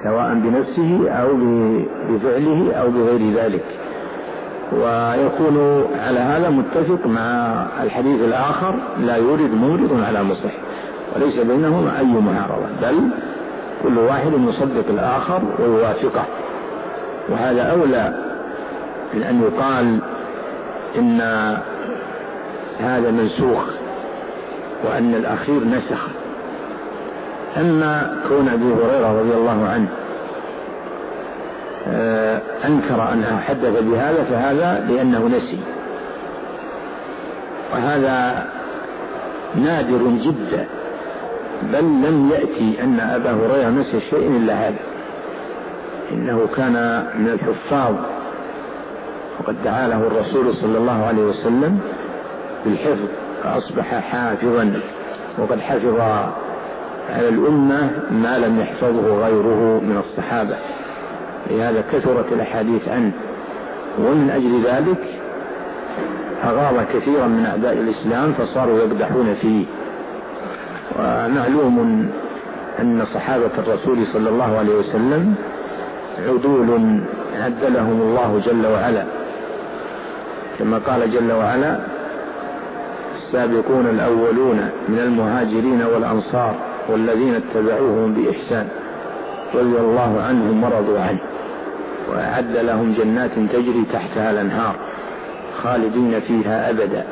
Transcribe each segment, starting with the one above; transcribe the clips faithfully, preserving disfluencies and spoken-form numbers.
سواء بنفسه أو بفعله أو بغير ذلك، ويكون على هذا متفق مع الحديث الآخر: لا يورد مورد على مصح، وليس بينهما أي معارضة، بل كل واحد يصدق الآخر ويوافقه. وهذا أولى من أن يقال إن هذا منسوخ وأن الأخير نسخ. أما كون أبي هريرة رضي الله عنه أنكر أنه حدث بهذا فهذا لأنه نسي، وهذا نادر جدا، بل لم يأتي أن أبا هريرة نسي شيء إلا هذا، إنه كان من الحفاظ، وقد دعا له الرسول صلى الله عليه وسلم بالحفظ فأصبح حافظا، وقد حفظ على الأمة ما لم يحفظه غيره من الصحابة، لهذا كثرت الأحاديث عنه. ومن أجل ذلك أغاظ كثيرا من أعداء الإسلام فصاروا يقدحون فيه. ومعلوم أن صحابة الرسول صلى الله عليه وسلم عدول عدلهم الله جل وعلا، كما قال جل وعلا: السابقون الأولون من المهاجرين والأنصار والذين اتبعوهم بإحسان رضي الله عنهم ورضوا عنه وأعد لهم جنات تجري تحتها الأنهار خالدين فيها أبدا.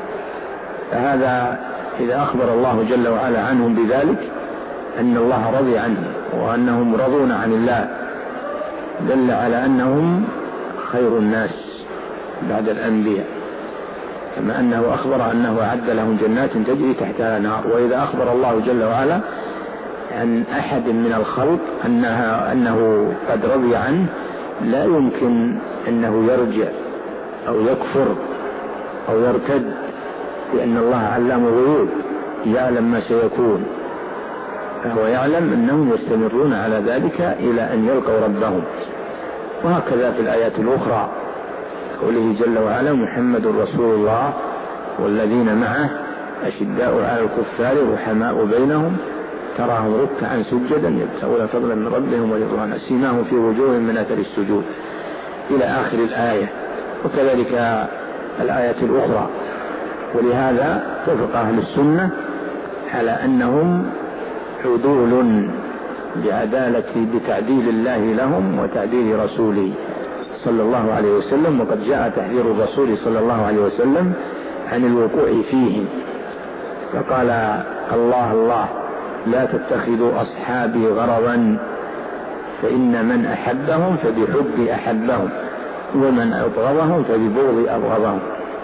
فهذا إذا أخبر الله جل وعلا عنهم بذلك أن الله رضي عنهم وأنهم رضون عن الله، دل على أنهم خير الناس بعد الأنبياء، كما أنه أخبر أنه أعد لهم جنات تجري تحتها الأنهار. وإذا أخبر الله جل وعلا عن أحد من الخلق أنها أنه قد رضي عنه، لا يمكن أنه يرجع أو يكفر أو يرتد، لأن الله علام الغيوب يعلم ما سيكون، فهو يعلم أنهم يستمرون على ذلك إلى أن يلقوا ربهم. وهكذا في الآيات الأخرى قوله جل وعلا: محمد رسول الله والذين معه أشداء على الكفار رحماء بينهم تراهم ركعا سجدا يبتغون فضلا من ربهم ورضوانا سيماهم في وجوههم من أثر السجود إلى آخر الآية. وكذلك الآية الأخرى. ولهذا اتفق أهل السنة على أنهم عدول بعدالة بتعديل الله لهم وتعديل رسوله صلى الله عليه وسلم. وقد جاء تحذير الرسول صلى الله عليه وسلم عن الوقوع فيهم، فقال: الله الله لا تتخذوا أصحابي غرضا، فإن من أحبهم فبحب أحبهم، ومن أبغضهم فببغض أبغضهم.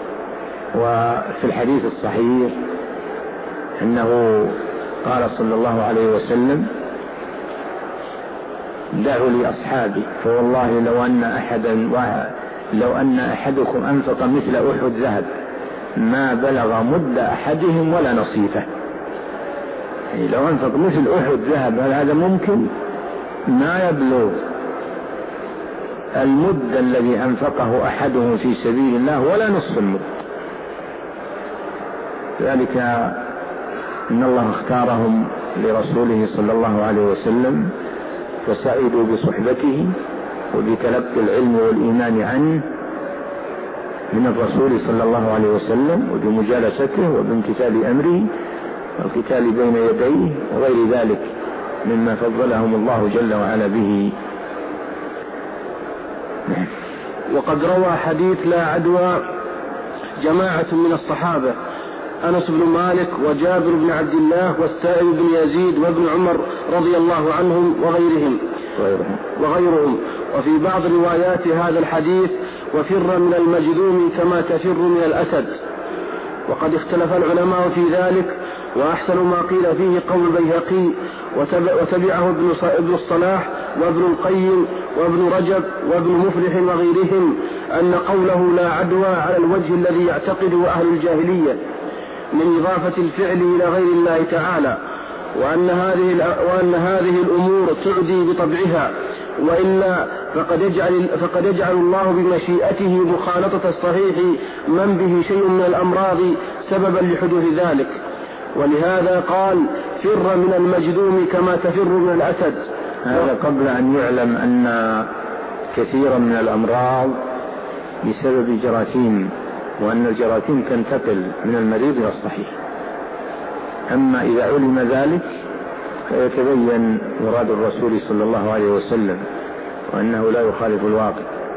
وفي الحديث الصحيح أنه قال صلى الله عليه وسلم: دعوا لي أصحابي، فوالله لو أن أحدا لو أن أحدكم أنفق مثل أحد ذهب ما بلغ مد أحدهم ولا نصيفه. يعني لو أنفق مثل أحد ذهب، هل هذا ممكن؟ ما يبلغ المد الذي أنفقه أحدهم في سبيل الله ولا نصف المد. ذلك إن الله اختارهم لرسوله صلى الله عليه وسلم، فسعدوا بصحبته وبتلقي العلم والإيمان عنه من الرسول صلى الله عليه وسلم، وبمجالسته وبامتثال أمره والقتال بين يديه وغير ذلك مما فضلهم الله جل وعلا به. وقد روى حديث لا عدوى جماعة من الصحابة: أنس بن مالك وجابر بن عبد الله والسائب بن يزيد وابن عمر رضي الله عنهم وغيرهم وغيرهم وفي بعض روايات هذا الحديث: وفر من المجذوم كما تفر من الأسد. وقد اختلف العلماء في ذلك، وأحسن ما قيل فيه قول البيهقي وتبعه ابن الصلاح وابن القيم وابن رجب وابن مفلح وغيرهم أن قوله لا عدوى على الوجه الذي يعتقده أهل الجاهلية من إضافة الفعل إلى غير الله تعالى، وأن هذه, وأن هذه الأمور تعدي بطبعها، وإلا فقد يجعل, فقد يجعل الله بمشيئته مخالطة الصحيح من به شيء من الأمراض سببا لحدوث ذلك. ولهذا قال: فر من المجذوم كما تفر من الأسد، هذا قبل أن يعلم أن كثيرا من الأمراض بسبب جراثيم، وأن الجراثيم تنتقل من المريض إلى الصحيح. أما إذا علم ذلك فيتبين مراد الرسول صلى الله عليه وسلم وأنه لا يخالف الواقع.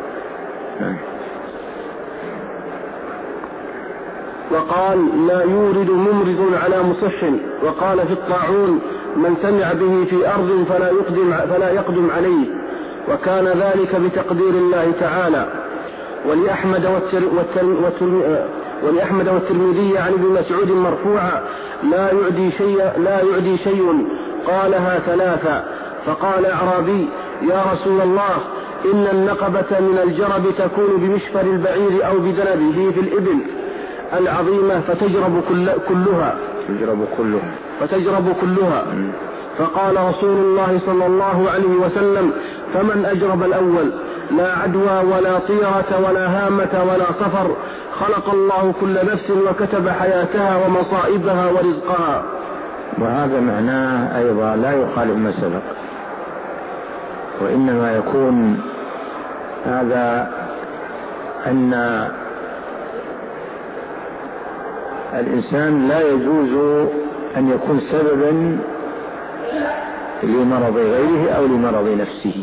وقال: لا يورد ممرض على مصح. وقال في الطاعون: من سمع به في أرض فلا يقدم, فلا يقدم عليه، وكان ذلك بتقدير الله تعالى. ولأحمد, والتر والتر والتر ولأحمد والترمذي عن ابن مسعود مرفوعا: لا يعدي شيء, لا يعدي شيء قالها ثلاثا. فقال أعرابي: يا رسول الله، إن النقبة من الجرب تكون بمشفر البعير أو بدنبه في الإبل العظيمة فتجرب كل كلها تجرب كلها فتجرب كلها فقال رسول الله صلى الله عليه وسلم: فمن أجرب الأول؟ لا عدوى ولا طيرة ولا هامة ولا صفر، خلق الله كل نفس وكتب حياتها ومصائبها ورزقها. وهذا معناه أيضا لا يخالف ما سبق، وإنما يكون هذا أن الإنسان لا يجوز أن يكون سببا لمرض غيره أو لمرض نفسه.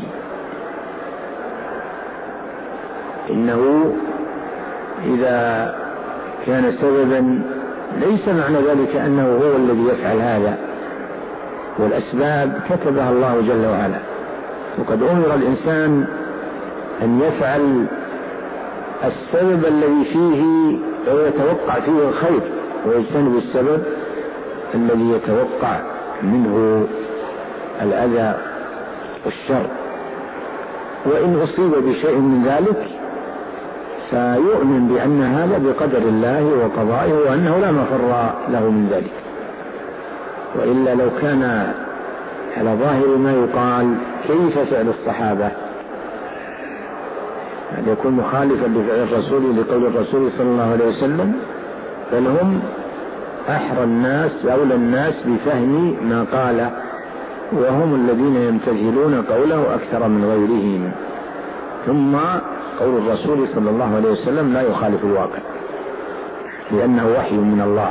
إنه إذا كان سببا ليس معنى ذلك أنه هو الذي يفعل هذا، والأسباب كتبها الله جل وعلا. وقد أمر الإنسان أن يفعل السبب الذي فيه ويتوقع فيه الخير، ويجتنب السبب الذي يتوقع منه الأذى والشر. وإن أصيب بشيء من ذلك فيؤمن بأن هذا بقدر الله وقضائه، وأنه لا مفر له من ذلك. وإلا لو كان على ظاهر ما يقال كيف فعل الصحابة، هذا يكون مخالفا لفعل الرسول لقول الرسول صلى الله عليه وسلم: بل هم أحرى الناس أولى الناس بفهم ما قال، وهم الذين يمتثلون قوله أكثر من غيرهم. ثم قول الرسول صلى الله عليه وسلم لا يخالف الواقع لأنه وحي من الله.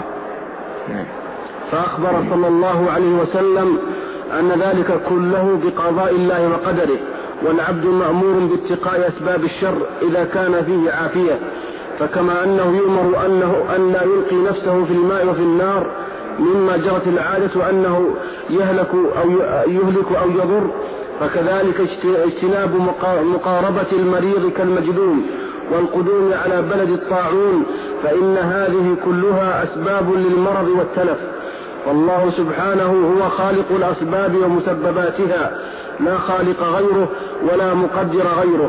فأخبر صلى الله عليه وسلم أن ذلك كله بقضاء الله وقدره، والعبد مأمور باتقاء أسباب الشر إذا كان فيه عافية. فكما أنه يؤمر أنه أن لا يلقي نفسه في الماء وفي النار مما جرت العادة أنه يهلك أو يهلك أو يضر، فكذلك اجتناب مقاربة المريض كالمجذوم والقدوم على بلد الطاعون، فإن هذه كلها أسباب للمرض والتلف. والله سبحانه هو خالق الأسباب ومسبباتها، لا خالق غيره ولا مقدر غيره.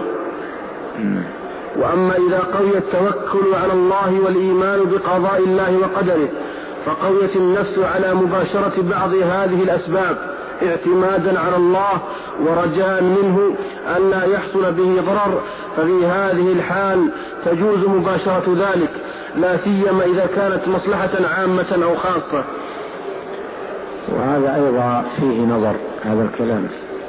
وأما إذا قوي التوكل على الله والإيمان بقضاء الله وقدره، فقويت النفس على مباشرة بعض هذه الأسباب اعتمادا على الله ورجاء منه أن لا يحصل به ضرر، ففي هذه الحال تجوز مباشرة ذلك، لا سيما إذا كانت مصلحة عامة أو خاصة. وهذا أيضا فيه نظر هذا الكلام،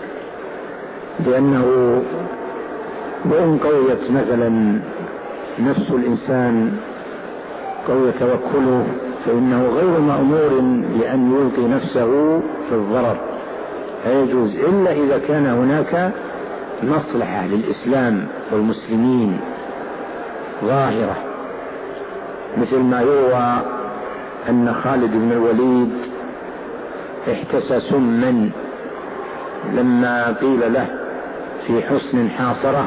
لأنه وإن قويت مثلا نفس الإنسان قوي توكله، فإنه غير مأمور لأن يلقي نفسه في الضرر، لا يجوز إلا إذا كان هناك مصلحة للإسلام والمسلمين ظاهرة، مثل ما يروى أن خالد بن الوليد احتسى سما لما قيل له في حصن حاصرة: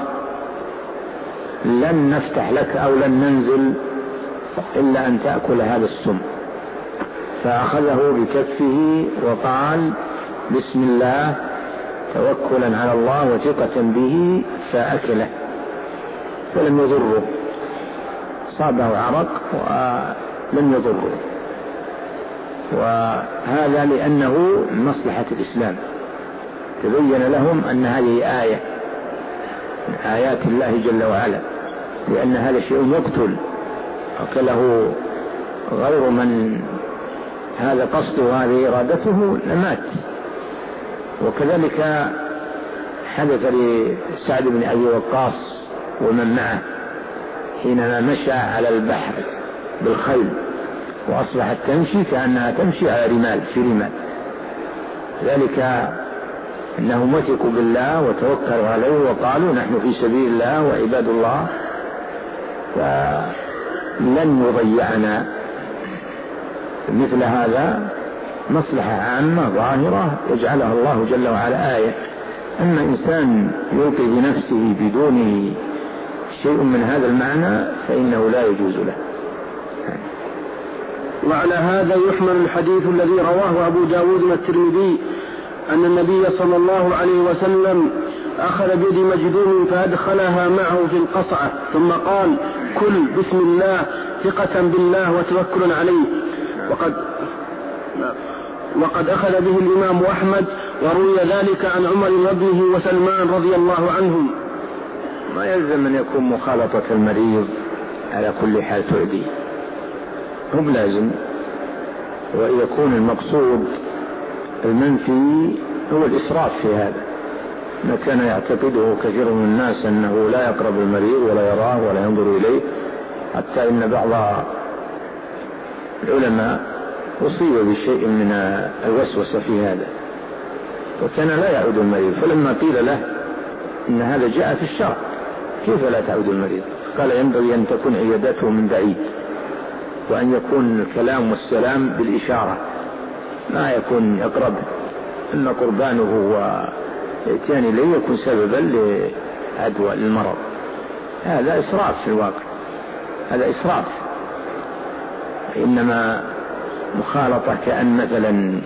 لن نفتح لك أو لن ننزل إلا أن تأكل هذا السم، فأخذه بكفه وقال: بسم الله توكلا على الله وثقة به، فأكله فلم يضره، صابه عرق ولم يضره. وهذا لأنه مصلحة الإسلام، تبين لهم أن هذه آية من آيات الله جل وعلا، لأن هذا شيء يقتل، أكله غير من هذا قصده وهذه إرادته لمات. وكذلك حدث لسعد بن أبي وقاص ومن معه حينما مشى على البحر بالخيل وأصبحت تمشي كأنها تمشي على رمال في رمال، ذلك أنهم وثقوا بالله وتوكلوا عليه وقالوا نحن في سبيل الله وعباد الله فلن يضيعنا. مثل هذا مصلحة عامة ظاهرة يجعلها الله جل وعلا آية. أما إنسان يلقي بنفسه بدون شيء من هذا المعنى فإنه لا يجوز له. وعلى هذا يحمل الحديث الذي رواه أبو داود والترمذي أن النبي صلى الله عليه وسلم أخذ بيد مجذوم فأدخلها معه في القصعة ثم قال كل بسم الله ثقة بالله وتوكل عليه. وقد وقد أخذ به الإمام أحمد وروي ذلك عن عمر وابنه وسلمان رضي الله عنهم. ما يلزم أن يكون مخالطة المريض على كل حال تعدي، هم لازم، ويكون المقصود المنفي هو الإسراف في هذا. ما كان يعتقده كثير من الناس أنه لا يقرب المريض ولا يراه ولا ينظر إليه، حتى إن بعض العلماء أصيب بشيء من الوسوسة في هذا وكان لا يعود المريض، فلما قيل له إن هذا جاء في الشرع كيف لا تعود المريض قال ينبغي أن تكون عيادته من بعيد وأن يكون الكلام والسلام بالإشارة ما يكون يقرب، أن قربانه وإتيان إليه يكون سببا لعدوى للمرض. هذا إسراف في الواقع، هذا إسراف. إنما مخالطة كأن مثلا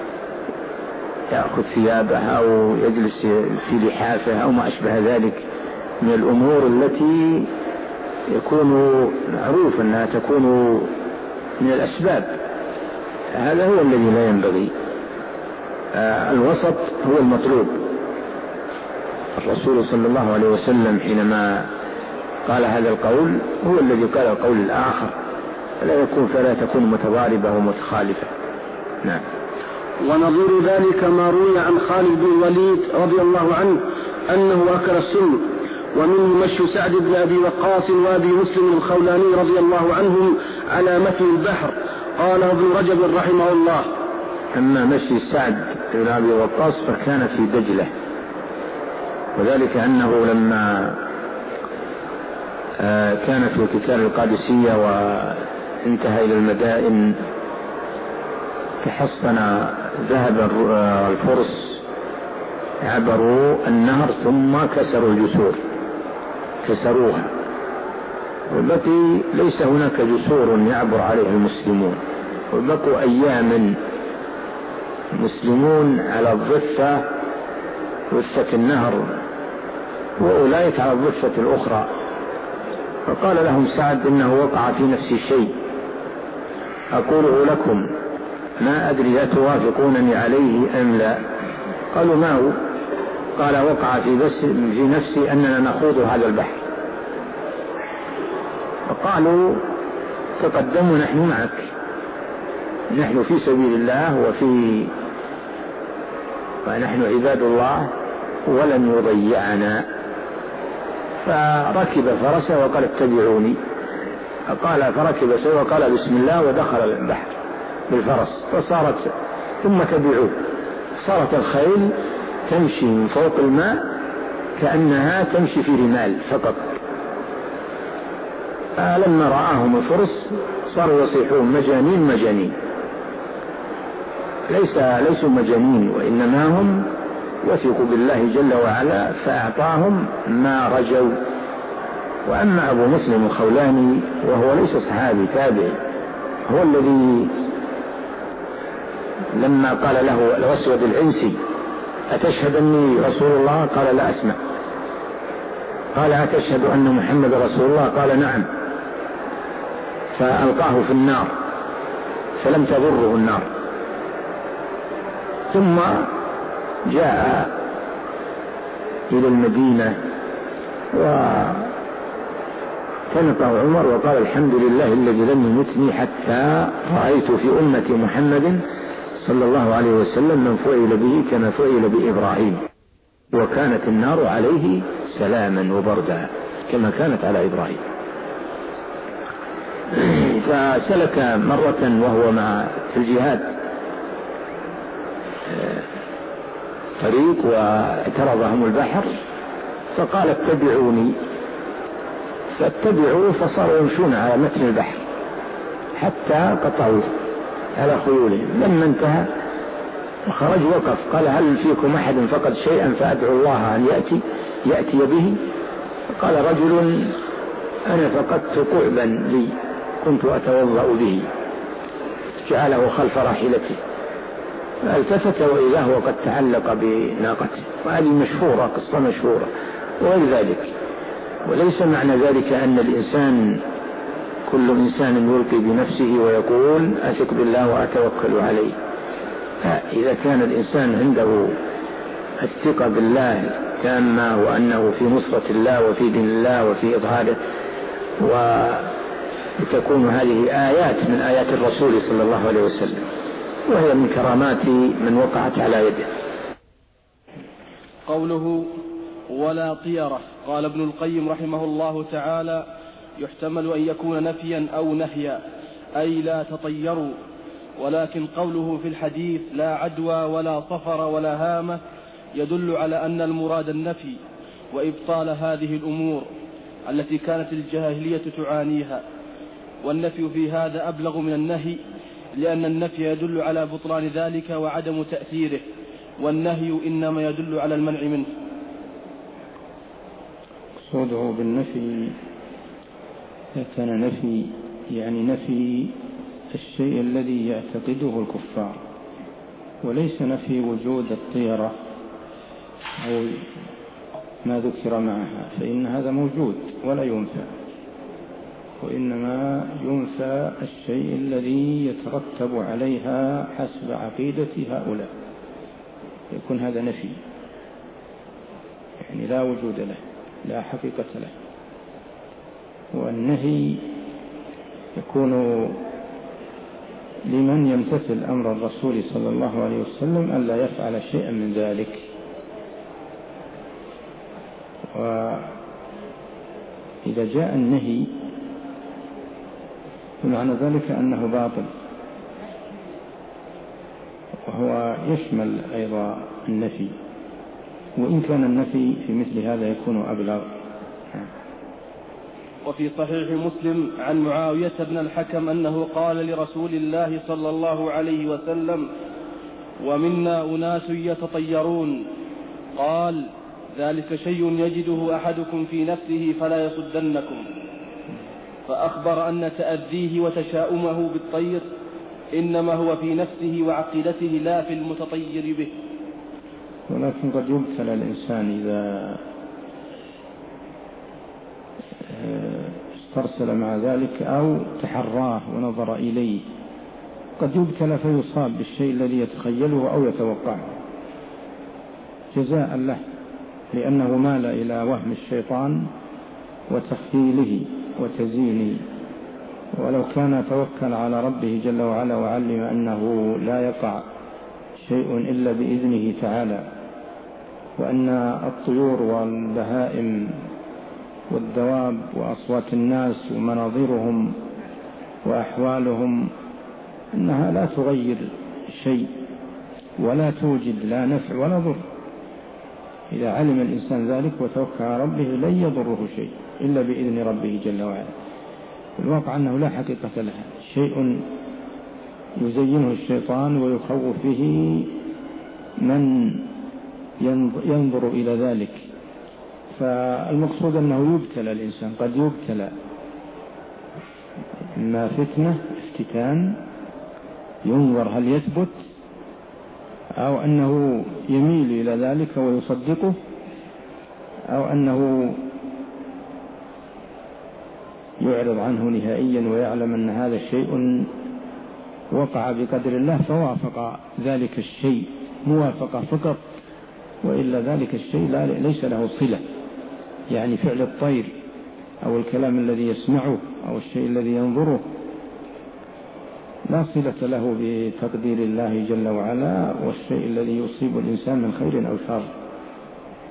يأخذ ثيابه أو يجلس في لحافه أو ما أشبه ذلك من الأمور التي يكون معروف أنها تكون من الأسباب، هذا هو الذي لا ينبغي. آه الوسط هو المطلوب. الرسول صلى الله عليه وسلم حينما قال هذا القول هو الذي قال القول الآخر، فلا يكون فلا تكون متضاربة ومتخالفة. نعم. ونظير ذلك ما روي عن خالد بن الوليد رضي الله عنه أنه أكل السم، ومنه مشي سعد بن أبي وقاص وأبي مسلم الخولاني رضي الله عنهم على مثل البحر. قال ابن رجب رحمه الله: أما مشي سعد بن أبي وقاص فكان في دجلة، وذلك أنه لما كان في قتال القادسية وانتهى إلى المدائن تحصن ذهب الفرس عبروا النهر ثم كسروا الجسور كسروها، وبقي ليس هناك جسور يعبر عليها المسلمون، وبقوا أياما مسلمون على الضفة ضفة النهر وأولئك على الضفة الأخرى. فقال لهم سعد: إنه وقع في نفسي شيء أقوله لكم ما أدري أتوافقونني عليه أم لا؟ قالوا: ما هو؟ قال: وقع في, بس في نفسي أننا نخوض هذا البحر. فقالوا: تقدموا نحن معك، نحن في سبيل الله وفي ونحن عباد الله ولن يضيعنا. فركب فرسه وقال: اتبعوني. فقال فركب سوى وقال: بسم الله، ودخل البحر بالفرس. فصارت ثم تبعوه، صارت الخيل تمشي من فوق الماء كأنها تمشي في رمال فقط. فلما رآهم الفرس صاروا يصيحون: مجانين مجانين. ليس ليسوا مجانين، وإنما هم وثقوا بالله جل وعلا فأعطاهم ما رجوا. وأما أبو مسلم الخولاني وهو ليس صحابي تابعي، هو الذي لما قال له الأسود العنسي: أتشهد أني رسول الله؟ قال: لا أسمع. قال: أتشهد أن محمد رسول الله؟ قال: نعم. فألقاه في النار فلم تضره النار. ثم جاء إلى المدينة وتنقى عمر وقال: الحمد لله الذي لم يمتني حتى رأيت في أمة محمد صلى الله عليه وسلم من فعل به كما فعل بإبراهيم. وكانت النار عليه سلاما وبردا كما كانت على إبراهيم. فسلك مرة وهو مع في الجهاد طريق واعترضهم البحر فقال اتبعوني، فاتبعوا فصاروا يمشون على متن البحر حتى قطعوا على خيولهم. لما انتهى وخرج وقف قال هل فيكم أحد فقد شيئا فأدعو الله أن يأتي يأتي به؟ قال رجل أنا فقدت قعبا لي كنت أتوضأ به، جعله خلف راحلته فالتفت وإذا هو قد تعلق بناقته. وهذه مشهورة، قصة مشهورة وغير ذلك. وليس معنى ذلك أن الإنسان كل إنسان يلقي بنفسه ويقول أثق بالله وأتوكل عليه. إذا كان الإنسان عنده الثقة بالله تامة وأنه في نصرة الله وفي دين الله وفي إظهاره، وتكون هذه آيات من آيات الرسول صلى الله عليه وسلم، وهي من كرامات من وقعت على يده. قوله ولا طيرة، قال ابن القيم رحمه الله تعالى يحتمل أن يكون نفيا أو نهيا، أي لا تطيروا، ولكن قوله في الحديث لا عدوى ولا صفر ولا هامة يدل على أن المراد النفي وإبطال هذه الأمور التي كانت الجاهلية تعانيها، والنفي في هذا أبلغ من النهي، لأن النفي يدل على بطلان ذلك وعدم تأثيره، والنهي إنما يدل على المنع منه. قصده بالنفي كان نفي يعني نفي الشيء الذي يعتقده الكفار، وليس نفي وجود الطيرة أو ما ذكر معها، فإن هذا موجود ولا ينفى، وإنما ينفى الشيء الذي يترتب عليها حسب عقيدة هؤلاء، يكون هذا نفي يعني لا وجود له لا حقيقة له. والنهي يكون لمن يمتثل أمر الرسول صلى الله عليه وسلم ألا يفعل شيئا من ذلك. وإذا جاء النهي فمعنى ذلك أنه باطل، وهو يشمل أيضا النفي، وإن كان النفي في مثل هذا يكون أبلغ. وفي صحيح مسلم عن معاوية بن الحكم أنه قال لرسول الله صلى الله عليه وسلم ومنا أناس يتطيرون، قال ذلك شيء يجده أحدكم في نفسه فلا يصدنكم، فأخبر أن تأذيه وتشاؤمه بالطير إنما هو في نفسه وعقيدته لا في المتطير به. ولكن قد يبتلى الإنسان إذا استرسل مع ذلك أو تحراه ونظر إليه، قد يبتلى فيصاب بالشيء الذي يتخيله أو يتوقعه جزاء له، لأنه مال إلى وهم الشيطان وتخيله وتزيينه. ولو كان توكل على ربه جل وعلا وعلم أنه لا يقع شيء إلا بإذنه تعالى، وأن الطيور والبهائم والدواب وأصوات الناس ومناظرهم وأحوالهم أنها لا تغير شيء ولا توجد لا نفع ولا ضر، إذا علم الإنسان ذلك وتوكل على ربه لن يضره شيء إلا بإذن ربه جل وعلا. الواقع أنه لا حقيقة لها، شيء يزينه الشيطان ويخوف به من ينظر إلى ذلك. فالمقصود أنه يبتلى الإنسان، قد يبتلى إما فتنة افتتان ينظر هل يثبت، أو أنه يميل إلى ذلك ويصدقه، أو أنه يعرض عنه نهائيا ويعلم أن هذا الشيء وقع بقدر الله فوافق ذلك الشيء موافقة فقط، وإلا ذلك الشيء لا ليس له صلة، يعني فعل الطير أو الكلام الذي يسمعه أو الشيء الذي ينظره لا صلة له بتقدير الله جل وعلا والشيء الذي يصيب الإنسان من خير أو شر.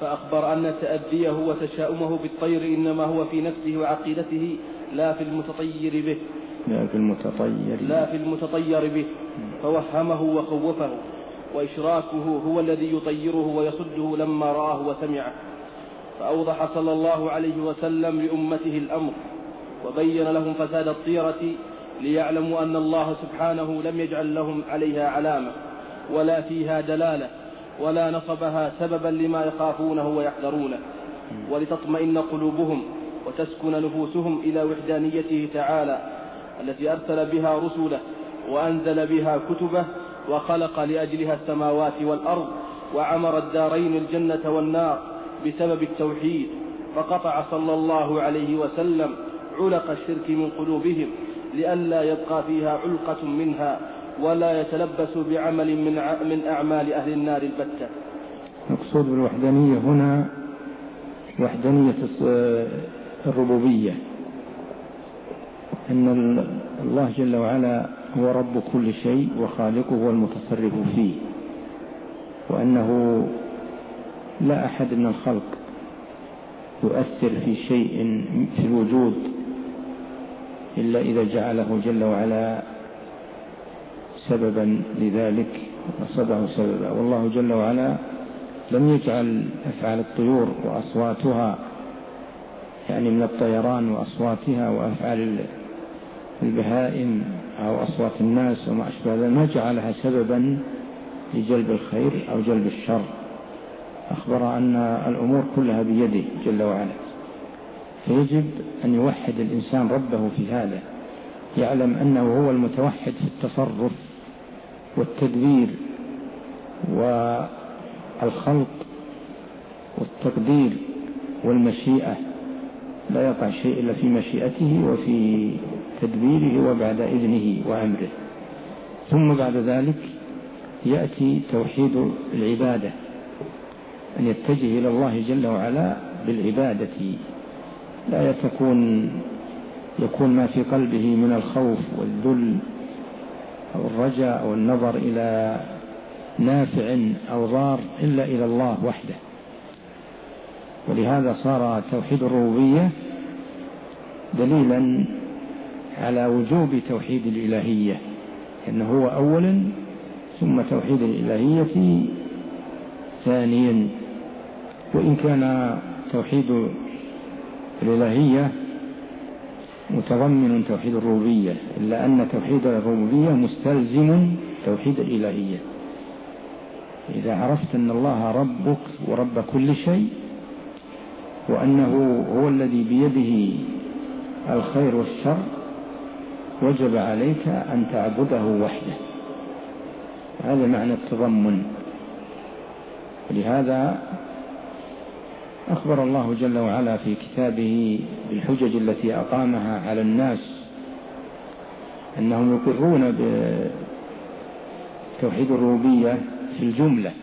فأخبر أن تأذيه وتشاؤمه بالطير إنما هو في نفسه وعقيدته لا في المتطير به لا في المتطير لا في المتطير به فوهمه وخوفه، وإشراكه هو الذي يطيره ويصده لما رآه وسمعه. فأوضح صلى الله عليه وسلم لأمته الأمر وبين لهم فساد الطيرة ليعلموا أن الله سبحانه لم يجعل لهم عليها علامة ولا فيها دلالة ولا نصبها سببا لما يخافونه ويحذرونه، ولتطمئن قلوبهم وتسكن نفوسهم إلى وحدانيته تعالى التي أرسل بها رسله وأنزل بها كتبه وخلق لأجلها السماوات والأرض وعمر الدارين الجنة والنار بسبب التوحيد. فقطع صلى الله عليه وسلم علق الشرك من قلوبهم لئلا يبقى فيها علقة منها ولا يتلبسوا بعمل من من أعمال أهل النار البتة. المقصود بالوحدانية هنا وحدانية الربوبية، أن الله جل وعلا هو رب كل شيء وخالقه والمتصرف فيه، وأنه لا أحد من الخلق يؤثر في شيء في الوجود إلا إذا جعله جل وعلا سببا لذلك وصدعه سببا. والله جل وعلا لم يجعل أفعال الطيور وأصواتها يعني من الطيران وأصواتها وأفعال البهائم أو أصوات الناس وما أشبه ذلك ما جعلها سببا لجلب الخير أو جلب الشر. أخبر أن الأمور كلها بيده جل وعلا، فيجب أن يوحد الإنسان ربه في هذا، يعلم أنه هو المتوحد في التصرف والتدبير والخلق والتقدير والمشيئة، لا يقع شيء إلا في مشيئته وفي تدبيره وبعد إذنه وأمره. ثم بعد ذلك يأتي توحيد العبادة، أن يتجه إلى الله جل وعلا بالعبادة، لا يتكون يكون ما في قلبه من الخوف والذل أو الرجاء أو النظر إلى نافع أو ضار إلا إلى الله وحده. ولهذا صار توحيد الربوبية دليلا على وجوب توحيد الإلهية، أنه هو أولا ثم توحيد الإلهية ثانيا. وإن كان توحيد الإلهية متضمن توحيد الربوبية، إلا أن توحيد الربوبية مستلزم توحيد الإلهية. إذا عرفت أن الله ربك ورب كل شيء وأنه هو الذي بيده الخير والشر، وجب عليك أن تعبده وحده. هذا معنى التضمن. ولهذا أخبر الله جل وعلا في كتابه بالحجج التي أقامها على الناس أنهم يقرون بتوحيد الربوبية في الجملة،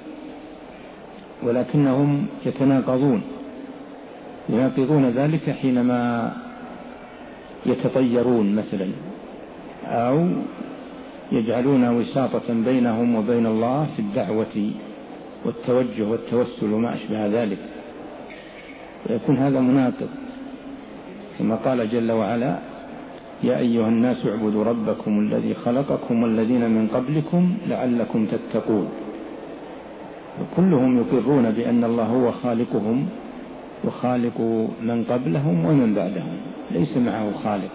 ولكنهم يتناقضون يناقضون ذلك حينما يتطيرون مثلا، أو يجعلون وساطة بينهم وبين الله في الدعوة والتوجه والتوسل وما أشبه ذلك، ويكون هذا مناقض. كما قال جل وعلا: يا أيها الناس اعبدوا ربكم الذي خلقكم والذين من قبلكم لعلكم تتقون. وكلهم يقرون بأن الله هو خالقهم وخالق من قبلهم ومن بعدهم، ليس معه خالق.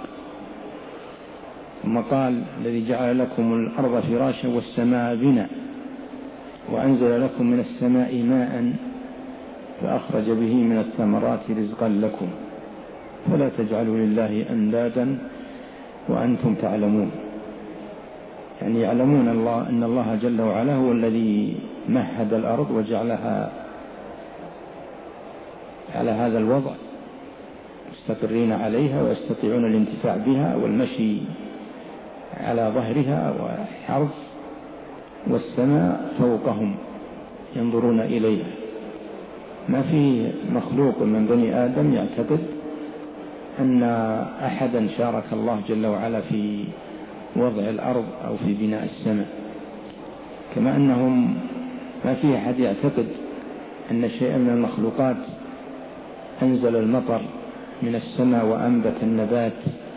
ثم قال: الذي جعل لكم الأرض فراشا والسماء بناء وأنزل لكم من السماء ماء فأخرج به من الثمرات رزقا لكم فلا تجعلوا لله أندادا وأنتم تعلمون. يعني يعلمون الله أن الله جل وعلا هو الذي مهد الأرض وجعلها على هذا الوضع مستقرين عليها ويستطيعون الانتفاع بها والمشي على ظهرها وحرث، والسماء فوقهم ينظرون إليها. ما في مخلوق من بني آدم يعتقد أن أحدا شارك الله جل وعلا في وضع الأرض أو في بناء السماء، كما أنهم ما في أحد يعتقد أن شيئا من المخلوقات أنزل المطر من السماء وأنبت النبات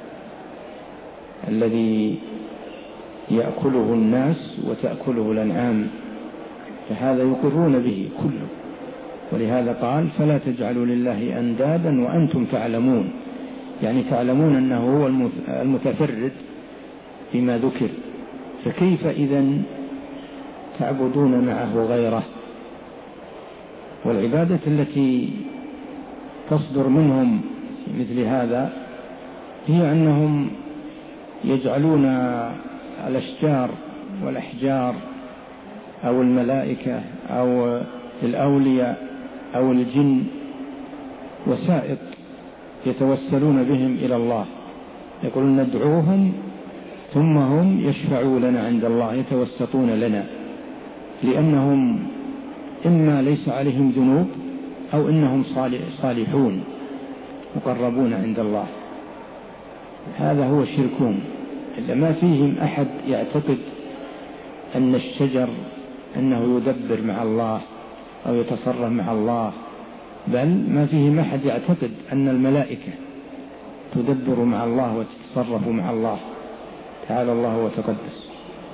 الذي يأكله الناس وتأكله الأنعام، فهذا يقرون به كله. ولهذا قال فلا تجعلوا لله أندادا وأنتم تعلمون، يعني تعلمون أنه هو المتفرد بما ذكر، فكيف إذن تعبدون معه غيره؟ والعبادة التي تصدر منهم مثل هذا هي أنهم يجعلون الأشجار والأحجار أو الملائكة أو الأولياء أو الجن وسائط يتوسلون بهم إلى الله، يقولون ندعوهم ثم هم يشفعوا لنا عند الله، يتوسطون لنا، لأنهم إما ليس عليهم ذنوب أو إنهم صالحون مقربون عند الله. هذا هو شركهم، إلا ما فيهم أحد يعتقد أن الشجر أنه يدبر مع الله أو يتصرف مع الله، بل ما فيهم أحد يعتقد أن الملائكة تدبر مع الله وتتصرف مع الله، تعالى الله وتقدس.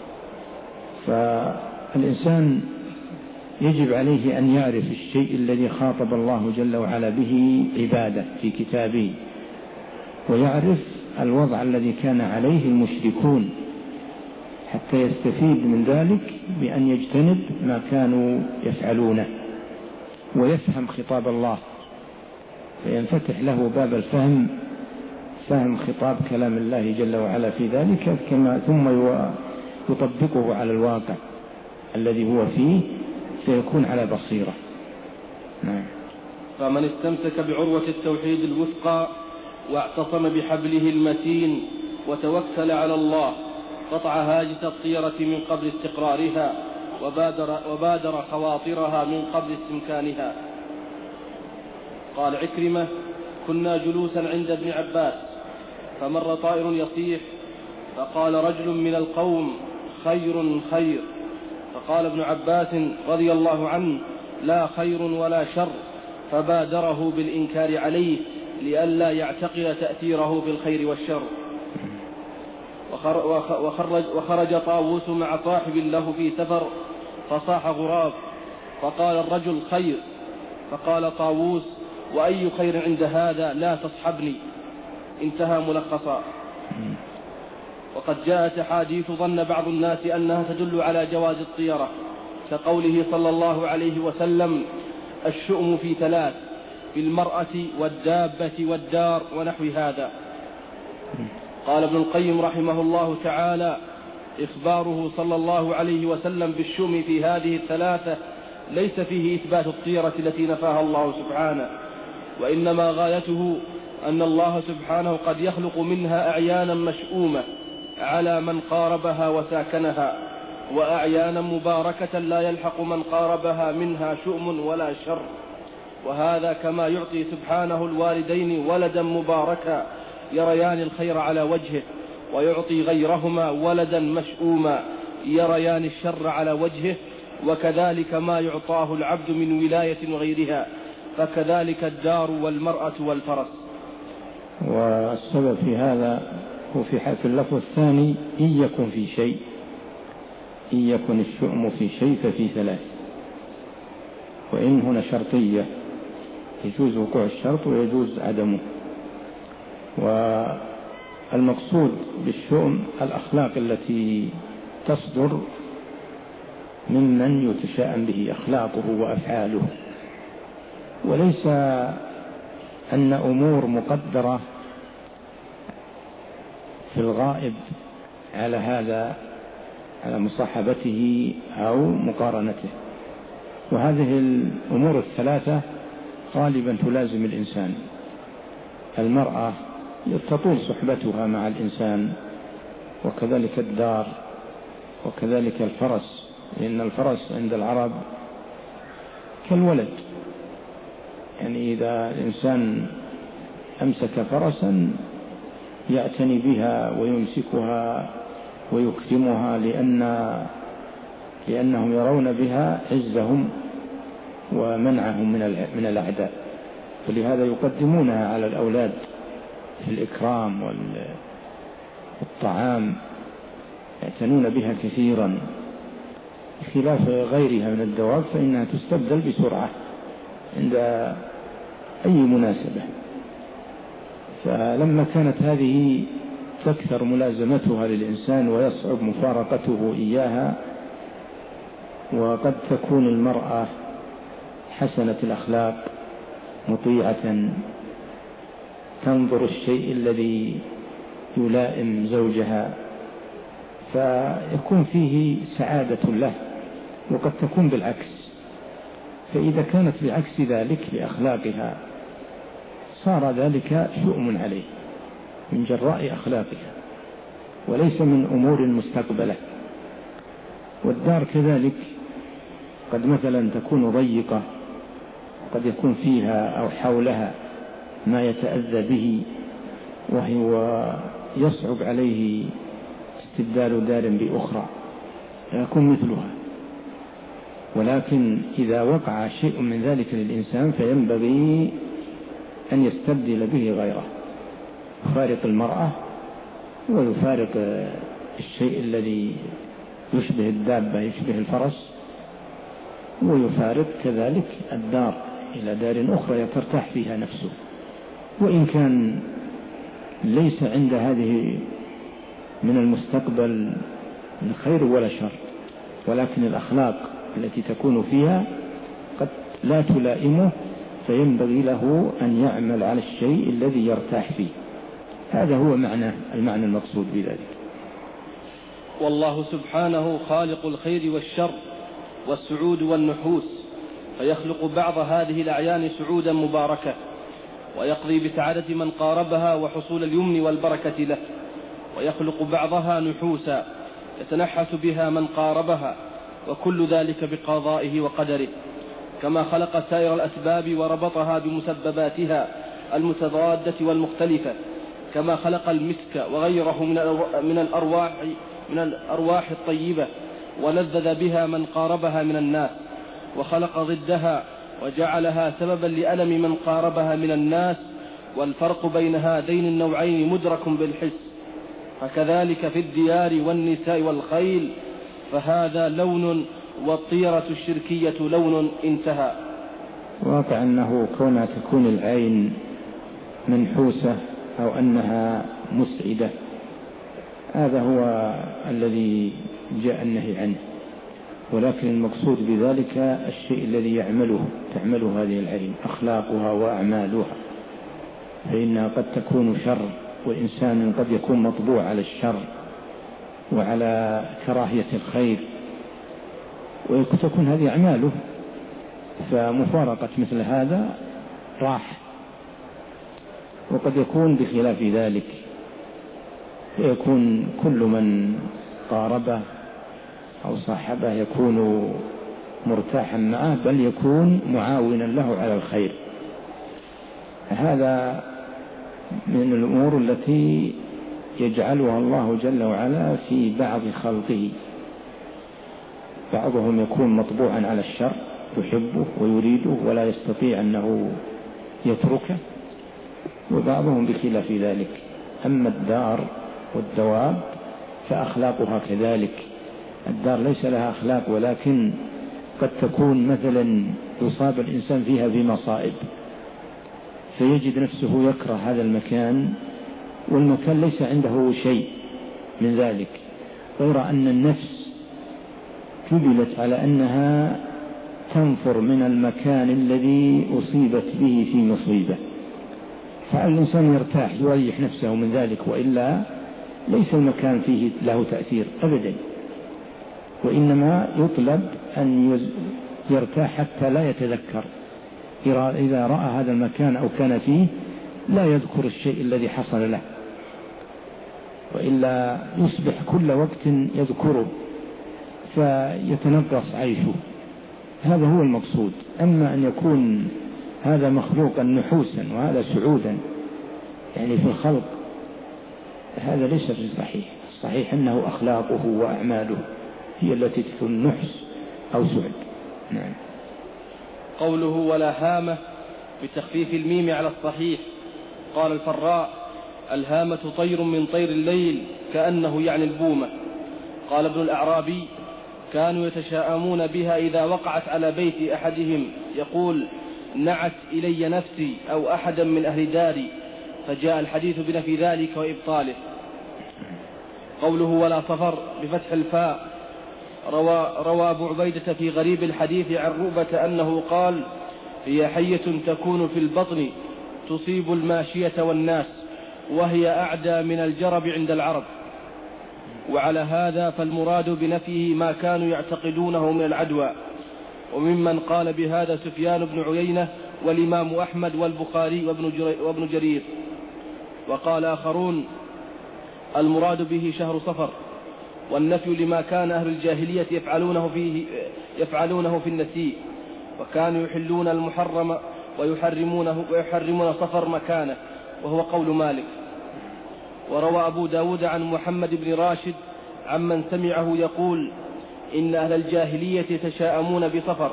فالإنسان يجب عليه أن يعرف الشيء الذي خاطب الله جل وعلا به عباده في كتابه، ويعرف الوضع الذي كان عليه المشركون حتى يستفيد من ذلك بأن يجتنب ما كانوا يفعلونه، ويفهم خطاب الله فينفتح له باب الفهم، فهم خطاب كلام الله جل وعلا في ذلك، كما ثم يطبقه على الواقع الذي هو فيه سيكون على بصيرة. نعم. فمن استمسك بعروة التوحيد الوثقى واعتصم بحبله المتين وتوكل على الله قطع هاجس الطيرة من قبل استقرارها وبادر, وبادر خواطرها من قبل استمكانها. قال عكرمة كنا جلوسا عند ابن عباس فمر طائر يصيح فقال رجل من القوم خير خير، فقال ابن عباس رضي الله عنه لا خير ولا شر، فبادره بالإنكار عليه لئلا يعتقد تأثيره في الخير والشر. وخرج, وخرج طاووس مع صاحب له في سفر فصاح غراب فقال الرجل خير، فقال طاووس وأي خير عند هذا لا تصحبني. انتهى ملخصا. وقد جاءت أحاديث ظن بعض الناس أنها تدل على جواز الطيرة، كقوله صلى الله عليه وسلم الشؤم في ثلاث، في المرأة والدابة والدار ونحو هذا. قال ابن القيم رحمه الله تعالى إخباره صلى الله عليه وسلم بالشؤم في هذه الثلاثة ليس فيه إثبات الطيرة التي نفاها الله سبحانه، وإنما غايته أن الله سبحانه قد يخلق منها أعيانا مشؤومة على من قاربها وساكنها، وأعيانا مباركة لا يلحق من قاربها منها شؤم ولا شر، وهذا كما يعطي سبحانه الوالدين ولدا مباركا يريان الخير على وجهه، ويعطي غيرهما ولدا مشؤوما يريان الشر على وجهه، وكذلك ما يعطاه العبد من ولاية وغيرها، فكذلك الدار والمرأة والفرس. والسبب في هذا هو في حالة اللفظ الثاني إن يكن في شيء، إن يكن الشؤم في شيء ففي ثلاث، وإن هنا شرطية يجوز وقوع الشرط ويجوز عدمه. والمقصود بالشؤم الأخلاق التي تصدر ممن يتشاءم به أخلاقه وأفعاله، وليس أن أمور مقدرة في الغائب على هذا على مصاحبته أو مقارنته. وهذه الأمور الثلاثة غالبا تلازم الإنسان. المرأة تطول صحبتها مع الإنسان، وكذلك الدار، وكذلك الفرس، لأن الفرس عند العرب كالولد، يعني إذا الإنسان أمسك فرسا يعتني بها ويمسكها ويكرمها، لأن لأنهم يرون بها عزهم ومنعهم من الأعداء، فلهذا يقدمونها على الأولاد في الإكرام والطعام، يعتنون بها كثيرا، خلاف غيرها من الدواب فإنها تستبدل بسرعة عند أي مناسبة. فلما كانت هذه تكثر ملازمتها للإنسان ويصعب مفارقته إياها، وقد تكون المرأة حسنة الأخلاق مطيعة تنظر الشيء الذي يلائم زوجها، فيكون فيه سعادة له، وقد تكون بالعكس. فإذا كانت بعكس ذلك بأخلاقها صار ذلك شؤم عليه من جراء أخلاقها وليس من أمور مستقبلة. والدار كذلك قد مثلا تكون ضيقة، قد يكون فيها أو حولها ما يتأذى به، وهو يصعب عليه استبدال دار بأخرى يكون مثلها. ولكن إذا وقع شيء من ذلك للإنسان فينبغي أن يستبدل به غيره، يفارق المرأة ويفارق الشيء الذي يشبه الدابة يشبه الفرس، ويفارق كذلك الدار إلى دار أخرى ترتاح فيها نفسه، وإن كان ليس عند هذه من المستقبل من خير ولا شر، ولكن الأخلاق التي تكون فيها قد لا تلائمه، فينبغي له أن يعمل على الشيء الذي يرتاح فيه. هذا هو معنى المعنى المقصود بذلك. والله سبحانه خالق الخير والشر والسعود والنحوس، فيخلق بعض هذه الأعيان سعودا مباركة، ويقضي بسعادة من قاربها وحصول اليمن والبركة له، ويخلق بعضها نحوسا يتنحس بها من قاربها، وكل ذلك بقضائه وقدره، كما خلق سائر الأسباب وربطها بمسبباتها المتضادة والمختلفة، كما خلق المسك وغيره من الأرواح من الأرواح الطيبة ولذذ بها من قاربها من الناس، وخلق ضدها وجعلها سببا لألم من قاربها من الناس، والفرق بين هذين النوعين مدرك بالحس. فكذلك في الديار والنساء والخيل، فهذا لون والطيرة الشركية لون، انتهى. واقع أنه كونها تكون العين منحوسة أو أنها مسعدة، هذا هو الذي جاء النهي عنه، ولكن المقصود بذلك الشيء الذي يعمله تعمله هذه العين، أخلاقها وأعمالها، فإنها قد تكون شر، والإنسان قد يكون مطبوع على الشر وعلى كراهية الخير، وتكون هذه أعماله، فمفارقة مثل هذا راح. وقد يكون بخلاف ذلك، يكون كل من قاربه أو صاحبه يكون مرتاحا معه، بل يكون معاونا له على الخير. هذا من الأمور التي يجعلها الله جل وعلا في بعض خلقه. بعضهم يكون مطبوعا على الشر يحبه ويريده ولا يستطيع أنه يتركه، وبعضهم بخلاف ذلك. أما الدار والدواب فأخلاقها كذلك. الدار ليس لها أخلاق، ولكن قد تكون مثلا يصاب الإنسان فيها بمصائب، فيجد نفسه يكره هذا المكان، والمكان ليس عنده شيء من ذلك، غير أن النفس جبلت على أنها تنفر من المكان الذي أصيبت به في مصيبة، فالإنسان يرتاح يريح نفسه من ذلك، وإلا ليس المكان فيه له تأثير أبدا، وإنما يطلب أن يرتاح حتى لا يتذكر. إذا رأى هذا المكان أو كان فيه لا يذكر الشيء الذي حصل له، وإلا يصبح كل وقت يذكره فيتنقص عيشه. هذا هو المقصود. أما أن يكون هذا مخلوقا نحوسا وهذا سعودا يعني في الخلق، هذا ليس في الصحيح. الصحيح أنه أخلاقه وأعماله هي التي تكون نحس أو سعد. نعم. قوله ولا هامة بتخفيف الميم على الصحيح. قال الفراء: الهامة طير من طير الليل كأنه يعني البومة. قال ابن الأعرابي: كانوا يتشاءمون بها إذا وقعت على بيت أحدهم، يقول: نعت إلي نفسي أو أحدا من أهل داري، فجاء الحديث بنفي ذلك وإبطاله. قوله ولا صفر بفتح الفاء، روى, روى أبو عبيدة في غريب الحديث عن رؤبة أنه قال: هي حية تكون في البطن تصيب الماشية والناس، وهي أعدى من الجرب عند العرب. وعلى هذا فالمراد بنفيه ما كانوا يعتقدونه من العدوى. وممن قال بهذا سفيان بن عيينة والإمام أحمد والبخاري وابن جرير. وقال آخرون: المراد به شهر صفر، والنفي لما كان أهل الجاهلية يفعلونه, فيه يفعلونه في النسيء، وكانوا يحلون المحرم ويحرمونه ويحرمون صفر مكانه، وهو قول مالك. وروى أبو داود عن محمد بن راشد عمن سمعه يقول: إن أهل الجاهلية يتشاءمون بصفر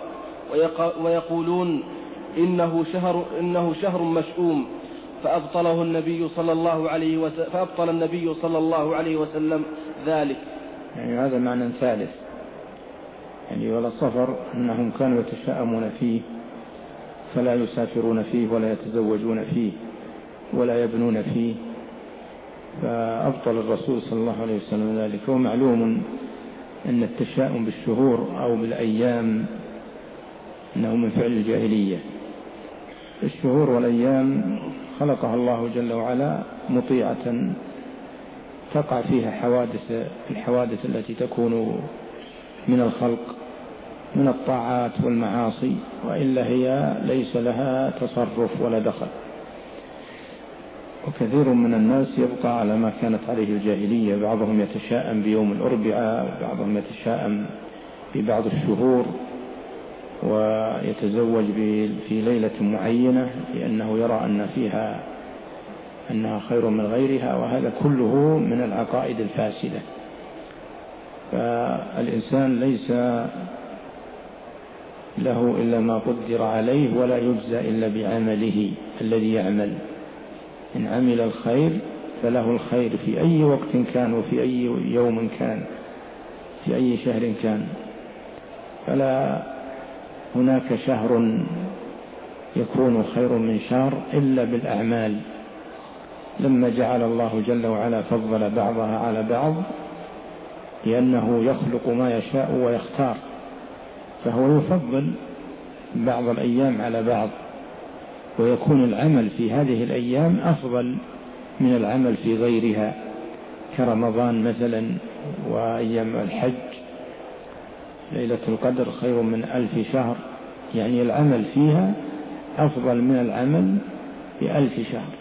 ويقولون إنه شهر, إنه شهر مشؤوم، فأبطله النبي صلى الله عليه وسلم فأبطل النبي صلى الله عليه وسلم ذلك. يعني هذا معنى ثالث، يعني ولا صفر أنهم كانوا يتشاءمون فيه فلا يسافرون فيه ولا يتزوجون فيه ولا يبنون فيه، فأبطل الرسول صلى الله عليه وسلم ذلك. ومعلوم أن التشاؤم بالشهور أو بالأيام أنه من فعل الجاهلية. الشهور والأيام خلقها الله جل وعلا مطيعة تقع فيها حوادث الحوادث التي تكون من الخلق من الطاعات والمعاصي، وإلا هي ليس لها تصرف ولا دخل. وكثير من الناس يبقى على ما كانت عليه الجاهلية، بعضهم يتشاءم بيوم الأربعاء، وبعضهم يتشاءم ببعض الشهور ويتزوج في ليلة معينة لأنه يرى أن فيها أنها خير من غيرها، وهذا كله من العقائد الفاسدة. فالإنسان ليس له إلا ما قدر عليه، ولا يجزى إلا بعمله الذي يعمل. إن عمل الخير فله الخير في أي وقت كان وفي أي يوم كان في أي شهر كان. فلا هناك شهر يكون خير من شهر إلا بالأعمال. لما جعل الله جل وعلا فضل بعضها على بعض لأنه يخلق ما يشاء ويختار، فهو يفضل بعض الأيام على بعض، ويكون العمل في هذه الأيام أفضل من العمل في غيرها، كرمضان مثلا وأيام الحج. ليلة القدر خير من ألف شهر، يعني العمل فيها أفضل من العمل بألف شهر،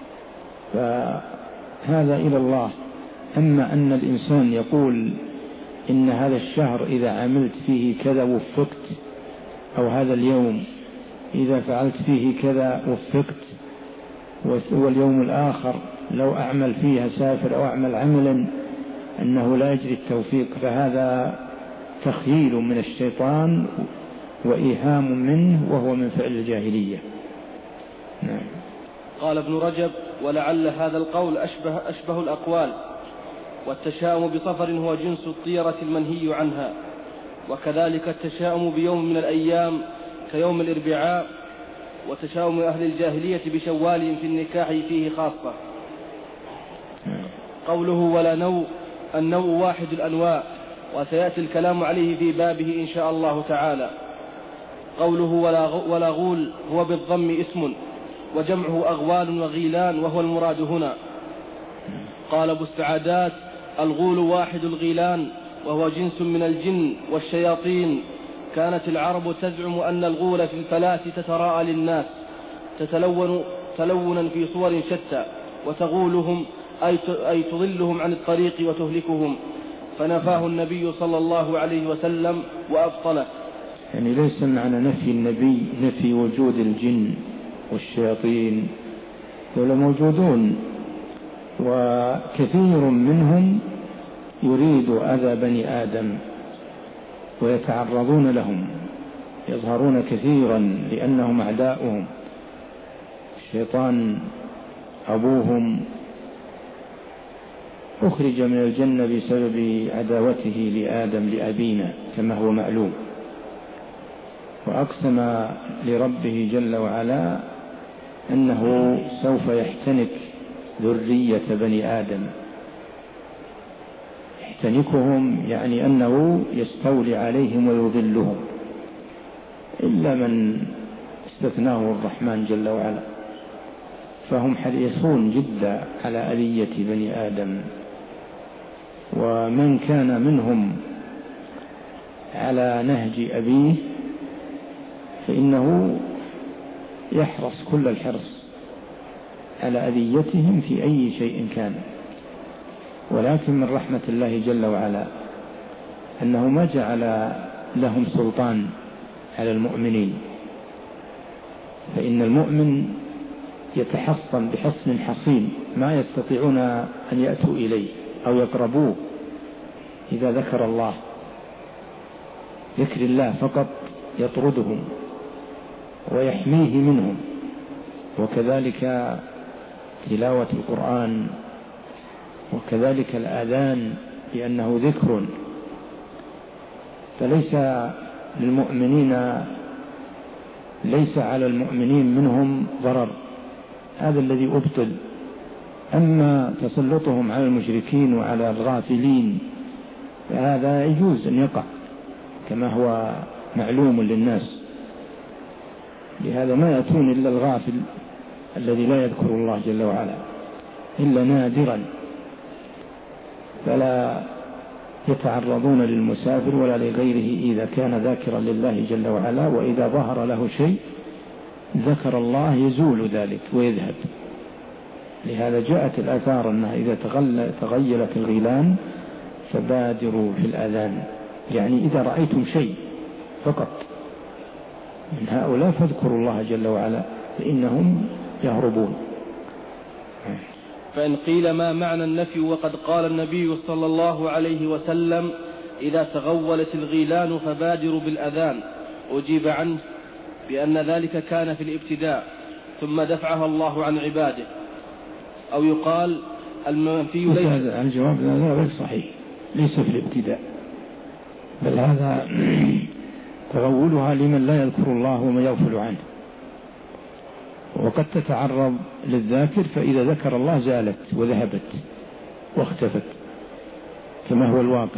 فهذا إلى الله. أما أن الإنسان يقول إن هذا الشهر إذا عملت فيه كذا وفقت، أو هذا اليوم إذا فعلت فيه كذا وفقت، واليوم الآخر لو أعمل فيه سافر أو أعمل عملا أنه لا يجري التوفيق، فهذا تخييل من الشيطان وإيهام منه، وهو من فعل الجاهلية. نعم. قال ابن رجب: ولعل هذا القول أشبه, أشبه الأقوال. والتشاؤم بصفر هو جنس الطيرة المنهي عنها، وكذلك التشاؤم بيوم من الأيام كيوم الإربعاء، وتشاؤم أهل الجاهلية بشوال في النكاح فيه خاصة. قوله ولا نوء، النوء واحد الأنواع، وسيأتي الكلام عليه في بابه إن شاء الله تعالى. قوله ولا غول هو بالضم اسم، وجمعه أغوال وغيلان، وهو المراد هنا. قال أبو السعادات: الغول واحد الغيلان، وهو جنس من الجن والشياطين. كانت العرب تزعم أن الغول في الفلاة تتراءى للناس تتلون تلونا في صور شتى، وتغولهم أي تضلهم عن الطريق وتهلكهم، فنفاه النبي صلى الله عليه وسلم وأبطله. يعني ليس معنى نفي النبي نفي وجود الجن والشياطين، دول موجودون، وكثير منهم يريد أذى بني آدم ويتعرضون لهم، يظهرون كثيرا لأنهم أعداؤهم. الشيطان أبوهم أخرج من الجنة بسبب عداوته لآدم لأبينا كما هو معلوم، وأقسم لربه جل وعلا أنه سوف يحتنك ذرية بني آدم. يحتنكهم يعني أنه يستولي عليهم ويضلهم، إلا من استثناه الرحمن جل وعلا، فهم حريصون جدا على أذية بني آدم. ومن كان منهم على نهج أبيه فإنه يحرص كل الحرص على أذيتهم في أي شيء كان. ولكن من رحمة الله جل وعلا أنه ما جعل لهم سلطان على المؤمنين، فإن المؤمن يتحصن بحصن حصين ما يستطيعون أن يأتوا إليه أو يقربوه إذا ذكر الله. ذكر الله فقط يطردهم ويحميه منهم، وكذلك تلاوة القرآن، وكذلك الآذان لأنه ذكر. فليس للمؤمنين ليس على المؤمنين منهم ضرر، هذا الذي أبطل. أما تسلطهم على المشركين وعلى الغافلين فهذا يجوز أن يقع كما هو معلوم للناس، لهذا ما يأتون إلا الغافل الذي لا يذكر الله جل وعلا إلا نادرا، فلا يتعرضون للمسافر ولا لغيره إذا كان ذاكرا لله جل وعلا، وإذا ظهر له شيء ذكر الله يزول ذلك ويذهب. لهذا جاءت الآثار أنها إذا تغيلت الغيلان فبادروا في الأذان، يعني إذا رأيتم شيء فقط من هؤلاء فاذكروا الله جل وعلا فإنهم يهربون. فإن قيل ما معنى النفي وقد قال النبي صلى الله عليه وسلم إذا تغولت الغيلان فبادروا بالأذان، أجيب عنه بأن ذلك كان في الابتداء ثم دفعها الله عن عباده. أو يقال المنفي ليس. هذا الجواب لا غير صحيح، ليس في الابتداء، بل هذا تغولها لمن لا يذكر الله وما يغفل عنه، وقد تتعرض للذاكر فإذا ذكر الله زالت وذهبت واختفت كما هو الواقع.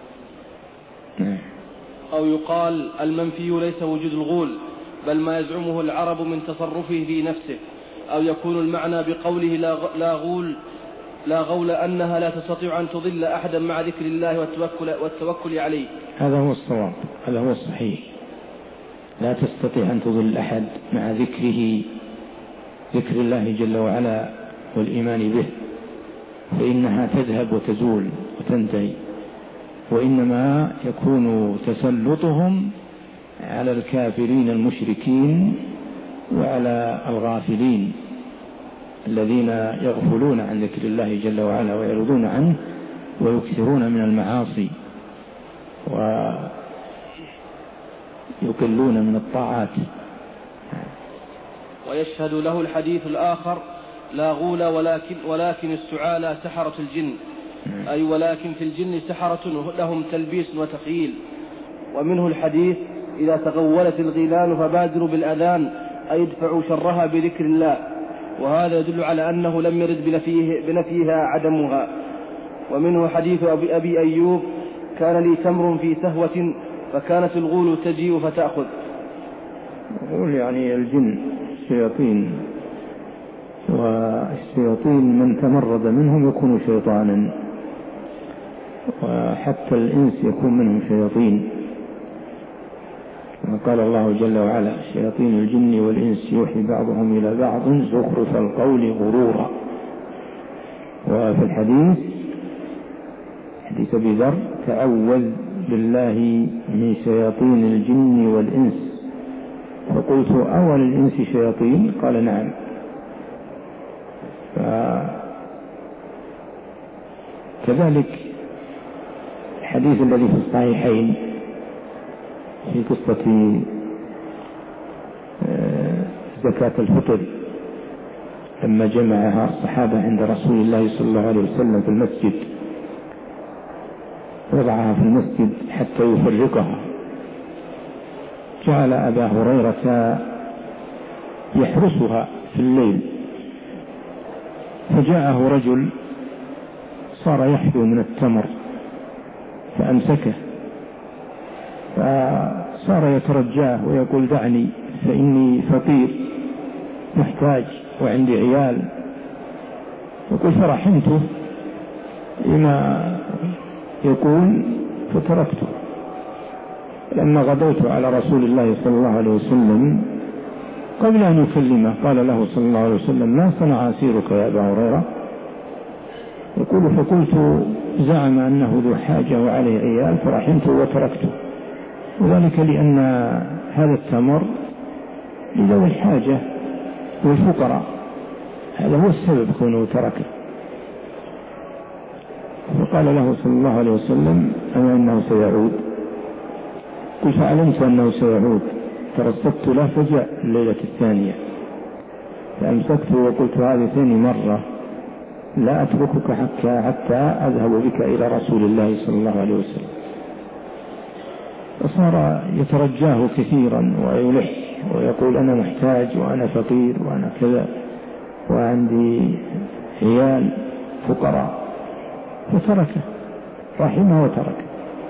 أو يقال المنفي ليس وجود الغول بل ما يزعمه العرب من تصرفه في نفسه. أو يكون المعنى بقوله لا غول لا غول أنها لا تستطيع أن تضل أحدا مع ذكر الله والتوكل, والتوكل عليه. هذا هو الصواب، هذا هو الصحيح. لا تستطيع أن تضل أحد مع ذكره، ذكر الله جل وعلا والإيمان به، فإنها تذهب وتزول وتنتهي. وإنما يكون تسلطهم على الكافرين المشركين وعلى الغافلين الذين يغفلون عن ذكر الله جل وعلا ويعرضون عنه ويكثرون من المعاصي ويقلون من الطاعات. ويشهد له الحديث الآخر لا غول ولكن, ولكن السعالى سحرة الجن، أي ولكن في الجن سحرة لهم تلبيس وتخييل. ومنه الحديث إذا تغولت الغيلان فبادروا بالأذان، أي ادفعوا شرها بذكر الله، وهذا يدل على أنه لم يرد بنفيه بنفيها عدمها. ومنه حديث أبي, أبي أيوب كان لي تمر في سهوة فكانت الغول تجيء فتأخذ. الغول يعني الجن الشياطين، والشياطين من تمرد منهم يكون شيطانا، وحتى الإنس يكون منهم شياطين. قال الله جل وعلا شياطين الجن والإنس يوحي بعضهم إلى بعض زخرف القول غرورا. وفي الحديث حديث أبي ذر تعوذ بالله من شياطين الجن والإنس، فقلت أول الإنس شياطين؟ قال نعم. كذلك الحديث الذي في الصحيحين في قصة زكاة الفطر لما جمعها الصحابة عند رسول الله صلى الله عليه وسلم في المسجد، وضعها في المسجد حتى يفرقها، جعل أبا هريرة يحرسها في الليل، فجاءه رجل صار يحثو من التمر فأمسكه، فصار يترجاه ويقول دعني فإني فقير محتاج وعندي عيال، يقول فرحمته لما يقول فتركته. لما غدوت على رسول الله صلى الله عليه وسلم قبل أن يكلمه قال له صلى الله عليه وسلم ما صنع أسيرك يا أبا هريرة؟ يقول فقلت زعم أنه ذو حاجة وعليه عيال فرحمته وتركته، وذلك لأن هذا التمر لذوي الحاجة والفقراء، هذا هو السبب كونه تركه. فقال له صلى الله عليه وسلم أما إنه سيعود؟ قل فعلمت أنه سيعود، ترصدت له فجاء الليلة الثانية، فأمسكته وقلت هذه ثاني مرة لا أتركك حتى حتى أذهب بك إلى رسول الله صلى الله عليه وسلم. فصار يترجاه كثيرا ويلح ويقول أنا محتاج وأنا فقير وأنا كذا وعندي عيال فقراء، فتركه رحمه وتركه.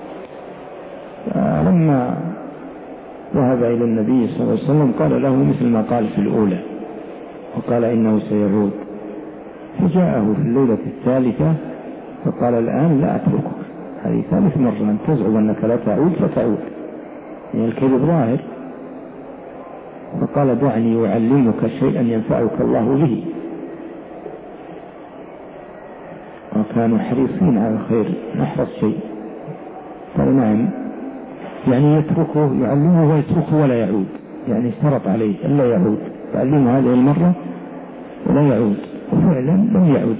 فلما ذهب إلى النبي صلى الله عليه وسلم قال له مثل ما قال في الأولى، وقال إنه سيعود. فجاءه في الليلة الثالثة فقال الآن لا أتركك، هذه ثالث مرة أن تزعم أنك لا تعود فتعود، يعني الكذب ظاهر. فقال دعني أعلمك شيئا ينفعك الله به، وكانوا حريصين على الخير نحرص شيء. قال نعم، يعني يتركه يعلمه ويتركه ولا يعود، يعني اشترط عليه ألا يعود، تعلمه هذه المرة ولا يعود، وفعلا لم يعود.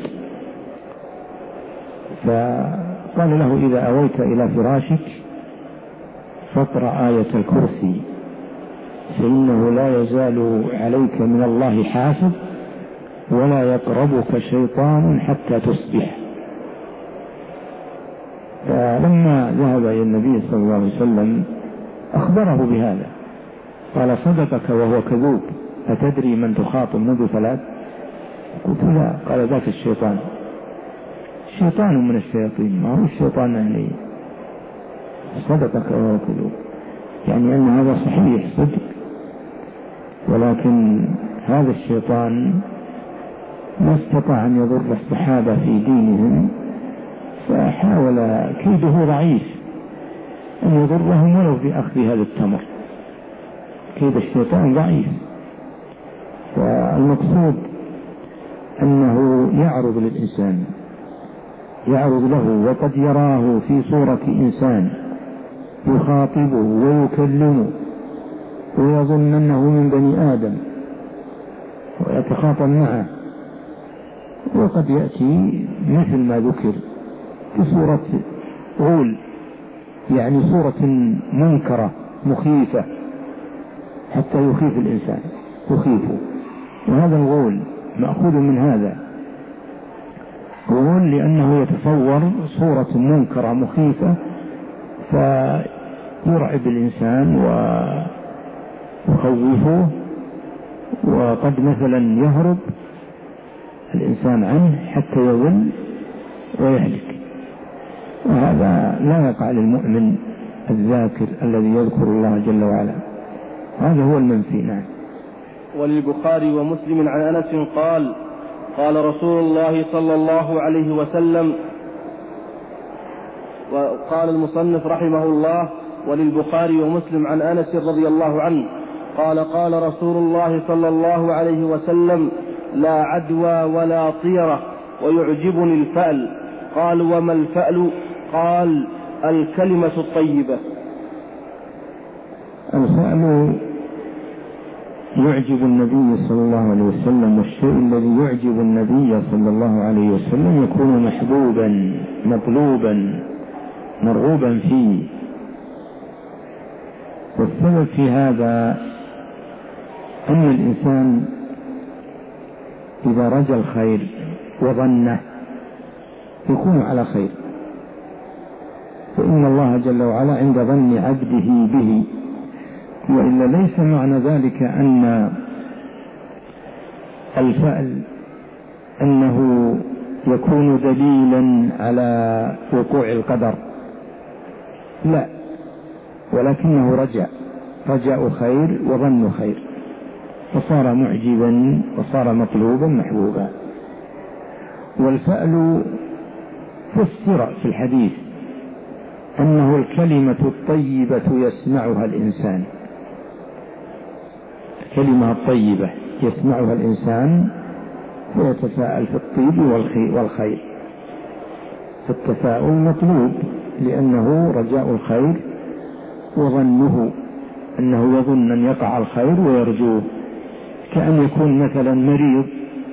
فقال له إذا أويت إلى فراشك فاقرأ آية الكرسي فإنه لا يزال عليك من الله حافظ ولا يقربك شيطان حتى تصبح. فلما ذهب إلى النبي صلى الله عليه وسلم أخبره بهذا، قال صدقك وهو كذوب، أتدري من تخاطب منذ ثلاث؟ قلت لا. قال ذاك الشيطان، شيطان من الشياطين، ما هو الشيطان يعني صدقك وهو كذوب، يعني أن هذا صحيح صدق، ولكن هذا الشيطان ما استطاع أن يضر الصحابة في دينهم، فحاول كيده ضعيف أن يضرهم ولو بأخذ هذا التمر. كيد الشيطان ضعيف، والمقصود أنه يعرض للإنسان، يعرض له وقد يراه في صورة إنسان يخاطبه ويكلمه ويظن أنه من بني آدم ويتخاطب معه، وقد يأتي مثل ما ذكر بصورة غول، يعني صورة منكرة مخيفة حتى يخيف الإنسان يخيفه. وهذا الغول مأخوذ من هذا، غول لأنه يتصور صورة منكرة مخيفة فيرعب الإنسان ويخوفه، وقد مثلا يهرب الإنسان عنه حتى يضل ويهلك. وهذا لا يقع للمؤمن الذاكر الذي يذكر الله جل وعلا، هذا هو المنفي. نعم. وللبخاري ومسلم عن أنس قال قال رسول الله صلى الله عليه وسلم، وقال المصنف رحمه الله وللبخاري ومسلم عن أنس رضي الله عنه قال قال رسول الله صلى الله عليه وسلم لا عدوى ولا طيرة ويعجبني الفأل. قال وما الفأل؟ قال الكلمة الطيبة. الفأل يعجب النبي صلى الله عليه وسلم، والشيء الذي يعجب النبي صلى الله عليه وسلم يكون محبوبا مطلوبا مرغوبا فيه. والسبب في هذا أن الإنسان إذا رجا الخير وظنه يكون على خير، فإن الله جل وعلا عند ظن عبده به، وإلا ليس معنى ذلك أن الفعل أنه يكون دليلا على وقوع القدر، لا، ولكنه رجاء رجاء خير وظن خير، فصار معجبا وصار مطلوبا محبوبا. والفعل فسر في الحديث أنه الكلمة الطيبة يسمعها الإنسان، الكلمة الطيبة يسمعها الإنسان ويتفاءل في الطيب والخير، فالتفاؤل مطلوب لأنه رجاء الخير، وظنه أنه يظن أن يقع الخير ويرجوه، كأن يكون مثلا مريض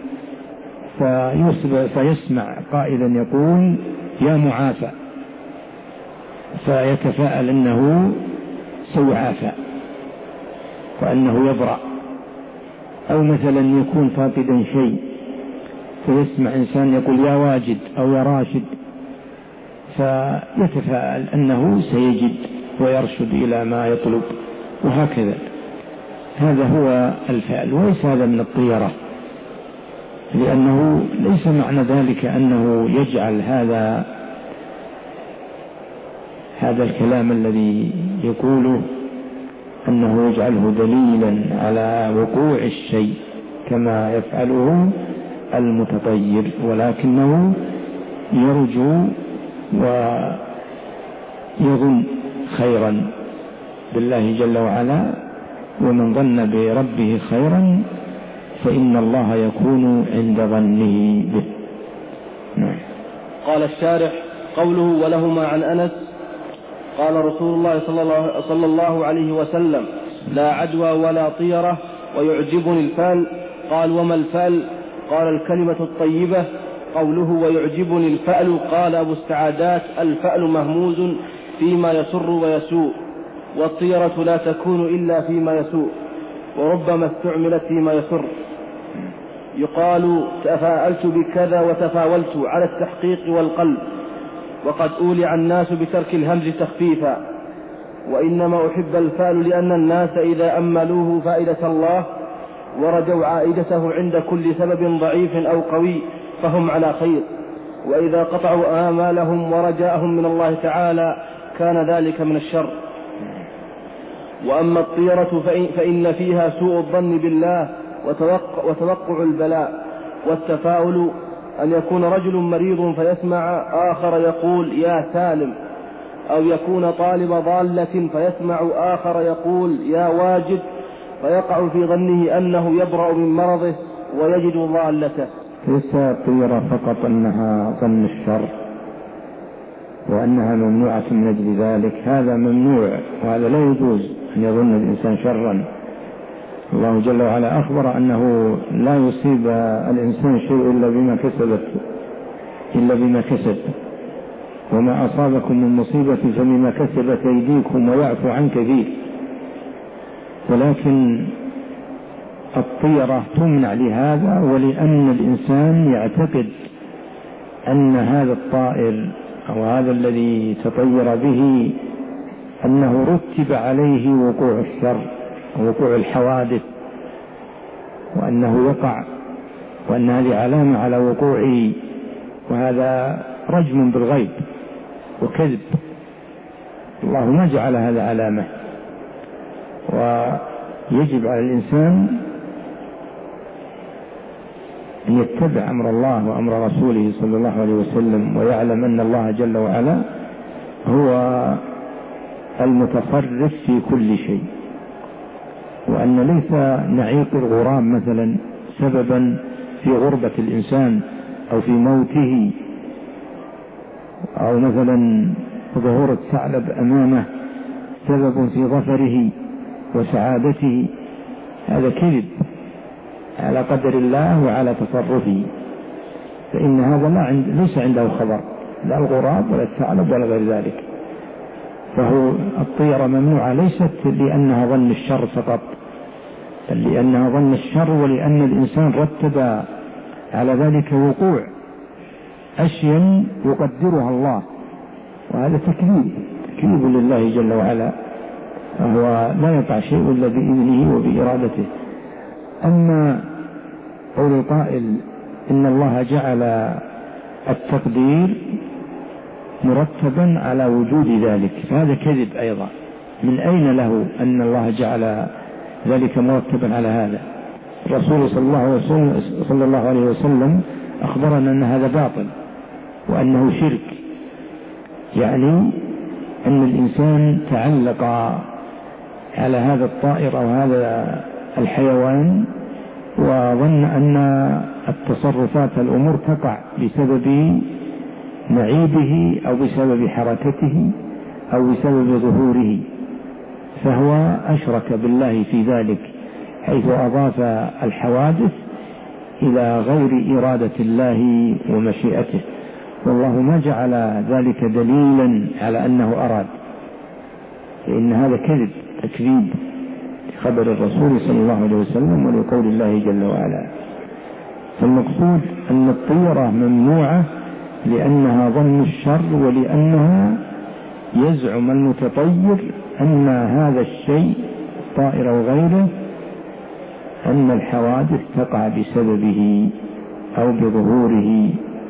فيسمع قائلا يقول يا معافى، فيتفاءل أنه سيعافى وأنه يبرأ. أو مثلا يكون فاقدا شيء فيسمع إنسان يقول يا واجد أو يا راشد، فيتفاءل أنه سيجد ويرشد إلى ما يطلب، وهكذا. هذا هو الفعل، وليس هذا من الطيرة، لأنه ليس معنى ذلك أنه يجعل هذا هذا الكلام الذي يقوله أنه يجعله دليلا على وقوع الشيء كما يفعله المتطير، ولكنه يرجو ويظن خيرا بالله جل وعلا، ومن ظن بربه خيرا فإن الله يكون عند ظنه به. نعم. قال الشارح: قوله ولهما عن أنس قال رسول الله صلى الله عليه وسلم: لا عدوى ولا طيرة ويعجبني الفأل. قال: وما الفأل؟ قال: الكلمة الطيبة. قوله ويعجبني الفأل، قال أبو السعادات: الفأل مهموز فيما يسر ويسوء، والطيرة لا تكون إلا فيما يسوء، وربما استعملت فيما يسر. يقال تفاءلت بكذا وتفاولت على التحقيق والقلب، وقد أولع الناس بترك الهمز تخفيفا. وإنما أحب الفأل لأن الناس إذا أملوه فائدة الله ورجوا عائدته عند كل سبب ضعيف أو قوي فهم على خير، وإذا قطعوا آمالهم ورجاءهم من الله تعالى كان ذلك من الشر. وأما الطيرة فإن فيها سوء الظن بالله وتوقع, وتوقع البلاء. والتفاؤل أن يكون رجل مريض فيسمع آخر يقول يا سالم، أو يكون طالب ضالة فيسمع آخر يقول يا واجد، فيقع في ظنه أنه يبرأ من مرضه ويجد ضالته. ليس الطيرة فقط أنها ظن الشر وأنها ممنوعة من أجل ذلك، هذا ممنوع، وهذا لا يجوز أن يظن الإنسان شرا. الله جل وعلا أخبر أنه لا يصيب الإنسان شيء إلا بما كسبت إلا بما كسب، وما أصابكم من مصيبة فبما كسبت أيديكم ويعفو عن كثير. ولكن الطيرة تمنع لهذا، ولأن الإنسان يعتقد أن هذا الطائر أو هذا الذي تطير به أنه رتب عليه وقوع الشر ووقوع الحوادث، وأنه يقع، وأن هذه علامة على وقوعه، وهذا رجم بالغيب وكذب. الله ما جعل هذا علامة. ويجب على الإنسان أن يتبع أمر الله وأمر رسوله صلى الله عليه وسلم، ويعلم أن الله جل وعلا هو المتصرف في كل شيء، وأن ليس نعيق الغراب مثلا سببا في غربة الإنسان أو في موته، أو مثلا ظهور الثعلب أمامه سبب في ظفره وسعادته. هذا كذب على قدر الله وعلى تصرفه، فإن هذا لا عند ليس عنده خبر، لا الغراب ولا الثعلب ولا غير ذلك. فهو الطيرة ممنوعة ليست لأنها ظن الشر فقط، لأنها ظن الشر، ولأن الإنسان رتب على ذلك وقوع أشياء يقدرها الله، وهذا تكذيب تكذيب لله جل وعلا، فهو لا يقع شيء إلا بإذنه وبإرادته. أما قول القائل إن الله جعل التقدير مرتبا على وجود ذلك، فهذا كذب أيضا. من أين له أن الله جعل ذلك مرتبا على هذا؟ الرسول صلى الله عليه وسلم, صلى الله عليه وسلم أخبرنا أن هذا باطل وأنه شرك، يعني أن الإنسان تعلق على هذا الطائر أو هذا الحيوان وظن أن التصرفات الأمور تقع بسبب نعيبه أو بسبب حركته أو بسبب ظهوره، فهو أشرك بالله في ذلك، حيث أضاف الحوادث إلى غير إرادة الله ومشيئته، والله ما جعل ذلك دليلا على أنه أراد، لأن هذا كذب تكذيب خبر الرسول صلى الله عليه وسلم ولقول الله جل وعلا. فالمقصود أن الطيرة ممنوعة لأنها ظن الشر، ولأنها يزعم المتطير أن هذا الشيء طائر أو غيره أن الحوادث تقع بسببه أو بظهوره،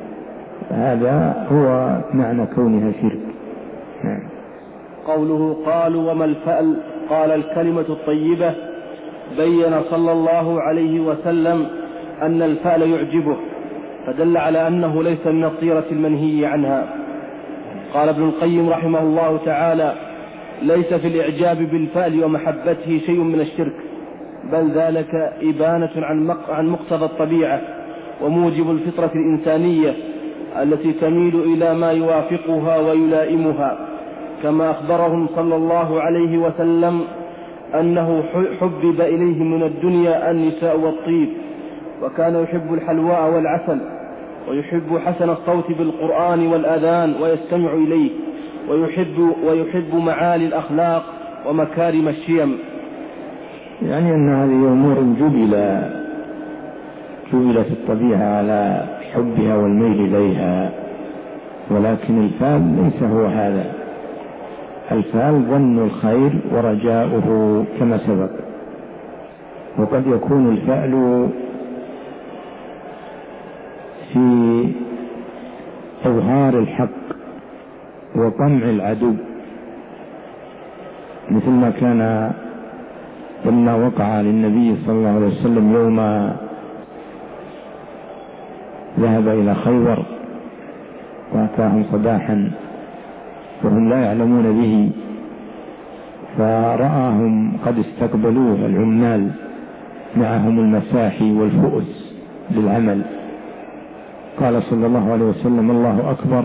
هذا هو معنى كونها شرك. نعم. قوله قالوا وما الفأل؟ قال الكلمة الطيبة. بين صلى الله عليه وسلم أن الفأل يعجبه، فدل على أنه ليس من الطيرة المنهي عنها. قال ابن القيم رحمه الله تعالى: ليس في الإعجاب بالفأل ومحبته شيء من الشرك، بل ذلك إبانة عن مقتضى الطبيعة وموجب الفطرة الإنسانية التي تميل إلى ما يوافقها ويلائمها، كما أخبرهم صلى الله عليه وسلم أنه حبب إليه من الدنيا النساء والطيب، وكان يحب الحلواء والعسل، ويحب حسن الصوت بالقرآن والأذان ويستمع إليه، ويحب, ويحب معالي الأخلاق ومكارم الشيم. يعني أن هذه أمور جبل جبلت الطبيعة على حبها والميل إليها، ولكن الفعل ليس هو هذا. الفعل ظن الخير ورجاؤه كما سبق، وقد يكون الفعل في إظهار الحق وطمع العدو، مثل ما كان لما وقع للنبي صلى الله عليه وسلم يوم ذهب إلى خيبر وأتاهم صباحا وهم لا يعلمون به، فرآهم قد استقبلوه العمال معهم المساحي والفؤس للعمل، قال صلى الله عليه وسلم: الله أكبر،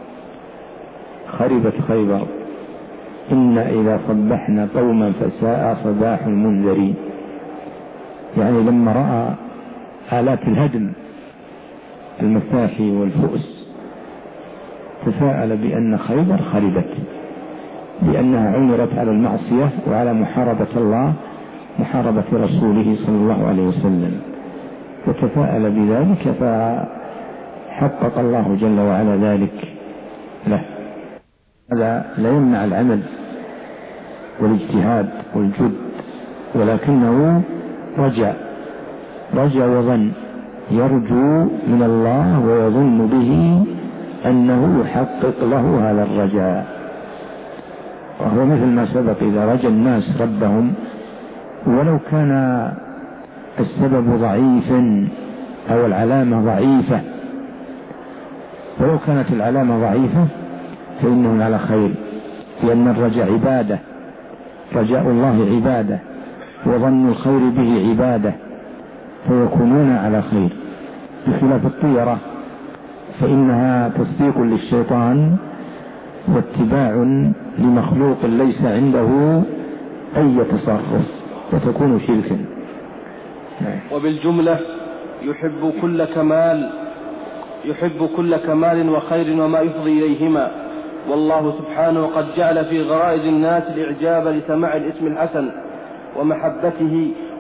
خربت خيبر، إن إذا صبحنا قوما فساء صباح المنذرين. يعني لما رأى آلات الهدم المساحي والفؤس تفاءل بأن خيبر خربت، لأنها عمرت على المعصية وعلى محاربة الله، محاربة رسوله صلى الله عليه وسلم، وتفاءل بذلك فحقق الله جل وعلا ذلك له. هذا لا يمنع العمل والاجتهاد والجد، ولكنه رجاء رجاء وظن، يرجو من الله ويظن به أنه يحقق له هذا الرجاء، وهو مثل ما سبق: إذا رجى الناس ربهم ولو كان السبب ضعيفا أو العلامة ضعيفة، ولو كانت العلامة ضعيفة فإنهم على خير، لأن الرجاء عبادة، رجاء الله عبادة، وظن الخير به عبادة، فيكونون على خير، بخلاف الطيرة فإنها تصديق للشيطان واتباع لمخلوق ليس عنده أي تصرف، وتكون شركا. وبالجملة يحب كل كمال يحب كل كمال وخير وما يفضي إليهما، والله سبحانه قد جعل في غرائز الناس الإعجاب لسماع الاسم الحسن ومحبته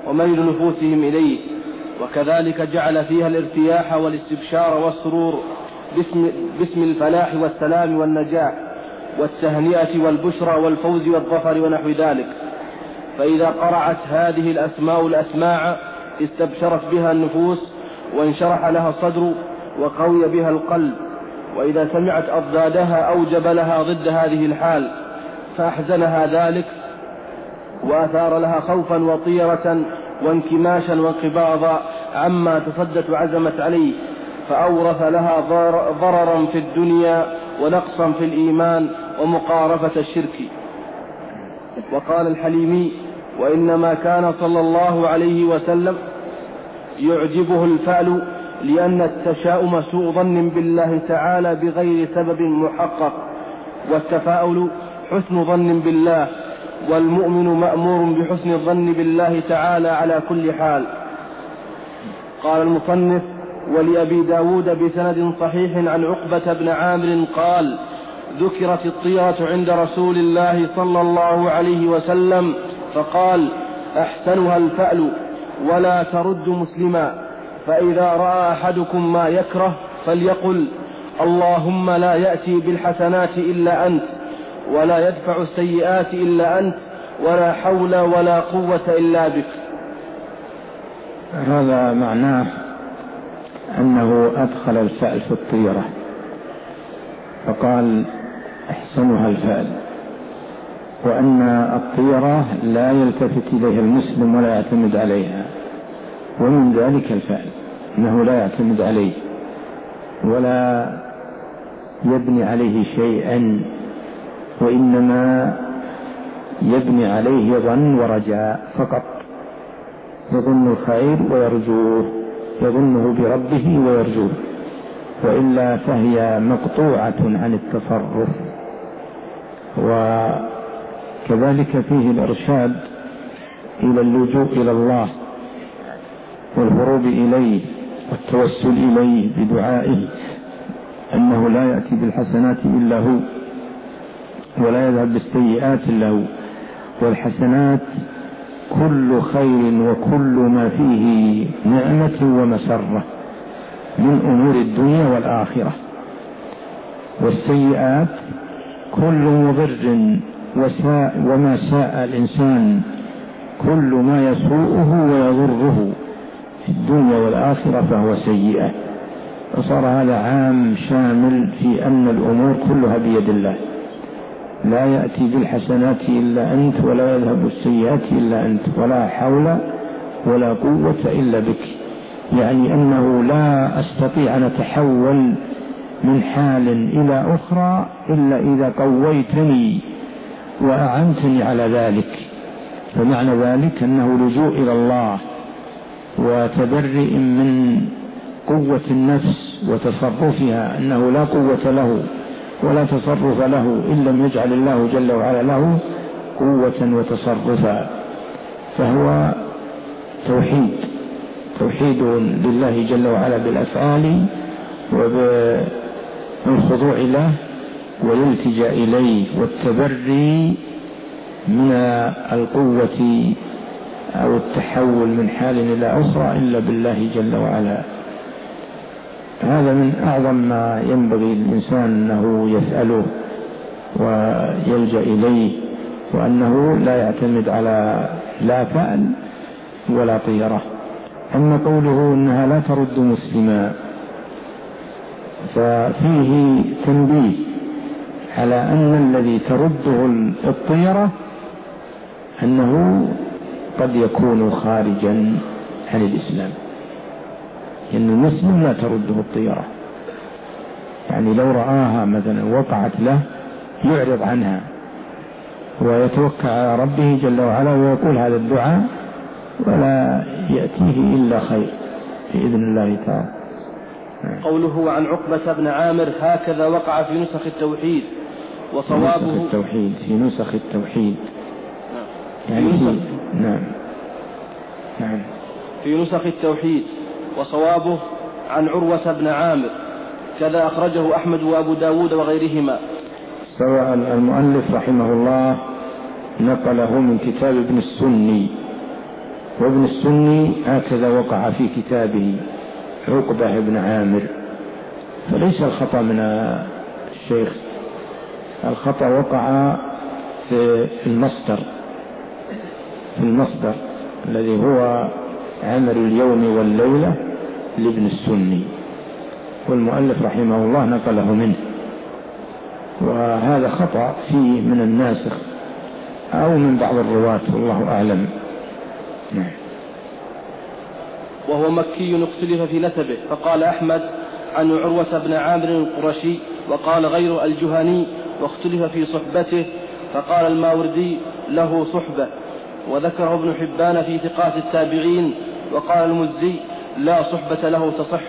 وميل نفوسهم إليه، وكذلك جعل فيها الارتياح والاستبشار والسرور باسم, باسم الفلاح والسلام والنجاح والتهنئة والبشرى والفوز والظفر ونحو ذلك. فإذا قرعت هذه الأسماء الأسماع استبشرت بها النفوس وانشرح لها الصدر وقوي بها القلب، وإذا سمعت أضدادها أوجب لها ضد هذه الحال فأحزنها ذلك وأثار لها خوفا وطيرة وانكماشا وانقباضا عما تصدت وعزمت عليه، فأورث لها ضررا في الدنيا ونقصا في الإيمان ومقارفة الشرك. وقال الحليمي: وإنما كان صلى الله عليه وسلم يعجبه الفأل لأن التشاؤم سوء ظن بالله تعالى بغير سبب محقق، والتفاؤل حسن ظن بالله، والمؤمن مأمور بحسن الظن بالله تعالى على كل حال. قال المصنف: ولأبي داود بسند صحيح عن عقبة بن عامر قال: ذكرت الطيرة عند رسول الله صلى الله عليه وسلم فقال: أحسنها الفأل ولا ترد مسلما، فإذا رأى أحدكم ما يكره فليقل: اللهم لا يأتي بالحسنات إلا أنت، ولا يدفع السيئات إلا أنت، ولا حول ولا قوة إلا بك. هذا معناه أنه أدخل الفأل في الطيرة فقال: أحسنها الفأل، وأن الطيرة لا يلتفت إليها المسلم ولا يعتمد عليها، ومن ذلك الفأل أنه لا يعتمد عليه ولا يبني عليه شيئا، وإنما يبني عليه ظن ورجاء فقط، يظن الخير ويرجوه، يظنه بربه ويرجوه، وإلا فهي مقطوعة عن التصرف. وكذلك فيه الإرشاد إلى اللجوء إلى الله والهروب إليه والتوسل إليه بدعائه، أنه لا يأتي بالحسنات إلا هو، ولا يذهب بالسيئات إلا هو، والحسنات كل خير وكل ما فيه نعمة ومسرة من أمور الدنيا والآخرة، والسيئات كل مضر وساء وما ساء الإنسان، كل ما يسوءه ويضره في الدنيا والآخرة فهو سيئة. فصار هذا عام شامل في أن الأمور كلها بيد الله، لا يأتي بالحسنات إلا أنت، ولا يذهب بالسيئات إلا أنت، ولا حول ولا قوة إلا بك، يعني أنه لا أستطيع أن أتحول من حال إلى أخرى إلا إذا قويتني وأعنتني على ذلك. فمعنى ذلك أنه لجوء إلى الله وتبرئ من قوة النفس وتصرفها، أنه لا قوة له ولا تصرف له إن لم يجعل الله جل وعلا له قوة وتصرفا، فهو توحيد توحيد لله جل وعلا بالأفعال وبالخضوع له والالتجاء إليه والتبري من القوة أو التحول من حال إلى أخرى إلا بالله جل وعلا. هذا من أعظم ما ينبغي الإنسان أنه يسأله ويلجأ إليه، وأنه لا يعتمد على لا فأل ولا طيرة. أما قوله إنها لا ترد مسلما ففيه تنبيه على أن الذي ترده الطيرة أنه قد يكون خارجا عن الإسلام، لأن المسلم لا ترده الطيرة، يعني لو رآها مثلا وقعت له يعرض عنها ويتوكل على ربه جل وعلا ويقول هذا الدعاء ولا يأتيه إلا خير بإذن الله تعالى. قوله عن عقبة بن عامر هكذا وقع في نسخ التوحيد وصوابه نسخ التوحيد في نسخ التوحيد يعني في في نسخ نعم نعم في نسخ التوحيد وصوابه عن عروة بن عامر، كذا أخرجه أحمد وأبو داود وغيرهما. سواء المؤلف رحمه الله نقله من كتاب ابن السني وابن السني هكذا وقع في كتابه عقبة بن عامر. فليس الخطأ من الشيخ، الخطأ وقع في المصدر في المصدر الذي هو عمل اليوم والليلة لابن السني، والمؤلف رحمه الله نقله منه، وهذا خطأ فيه من الناسخ أو من بعض الرواة والله أعلم. نعم. وهو مكي اختلف في نسبه، فقال أحمد عن عروة بن عامر القرشي، وقال غير الجهني واختلف في صحبته، فقال الماوردي له صحبة، وذكره ابن حبان في ثقات التابعين، وقال المزي لا صحبة له تصح.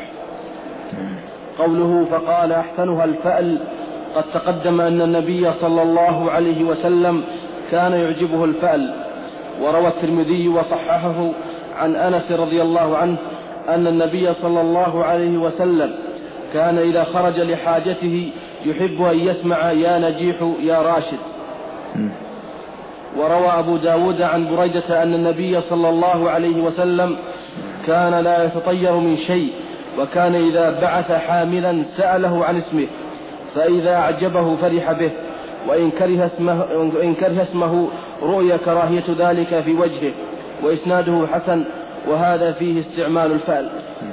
قوله فقال أحسنها الفأل، قد تقدم أن النبي صلى الله عليه وسلم كان يعجبه الفأل. وروى الترمذي وصححه عن أنس رضي الله عنه أن النبي صلى الله عليه وسلم كان إذا خرج لحاجته يحب أن يسمع يا نجيح يا راشد. وروى أبو داود عن بريدة أن النبي صلى الله عليه وسلم كان لا يتطير من شيء، وكان إذا بعث حاملا سأله عن اسمه، فإذا أعجبه فرح به، وإن كره اسمه, وإن كره اسمه رؤي كراهية ذلك في وجهه، وإسناده حسن، وهذا فيه استعمال الفأل.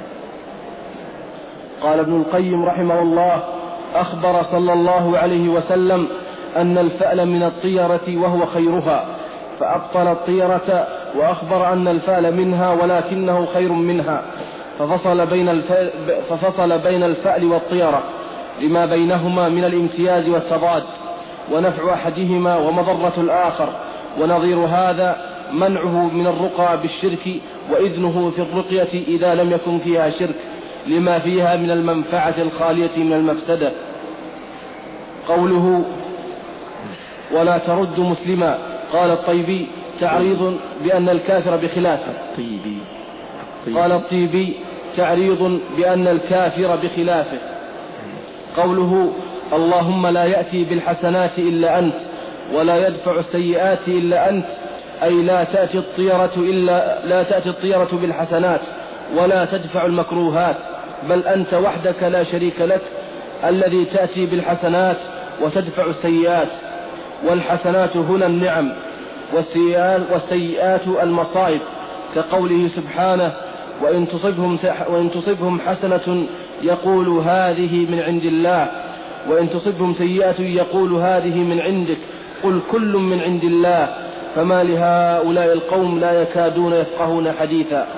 قال ابن القيم رحمه الله أخبر صلى الله عليه وسلم أن الفأل من الطيرة وهو خيرها، فأبطل الطيرة، وأخبر أن الفأل منها ولكنه خير منها، ففصل بين الفأل, ففصل بين الفأل والطيرة لما بينهما من الامتياز والتضاد، ونفع أحدهما ومضرة الآخر. ونظير هذا منعه من الرقى بالشرك، وإذنه في الرقية إذا لم يكن فيها شرك، لما فيها من المنفعة الخالية من المفسدة. قوله ولا ترد مسلما، قال الطيبي تعريض بأن الكافر بخلافه. الطيبي. قال الطيبي تعريض بأن الكافر بخلافه. قوله اللهم لا يأتي بالحسنات إلا أنت ولا يدفع السيئات إلا أنت، أي لا تأتي الطيرة إلا لا تأتي الطيرة بالحسنات ولا تدفع المكروهات، بل أنت وحدك لا شريك لك الذي تأتي بالحسنات وتدفع السيئات. والحسنات هنا النعم، والسيئات المصائب، كقوله سبحانه وإن تصبهم, وإن تصبهم حسنة يقول هذه من عند الله، وإن تصبهم سيئة يقول هذه من عندك، قل كل من عند الله، فما لهؤلاء القوم لا يكادون يفقهون حديثا.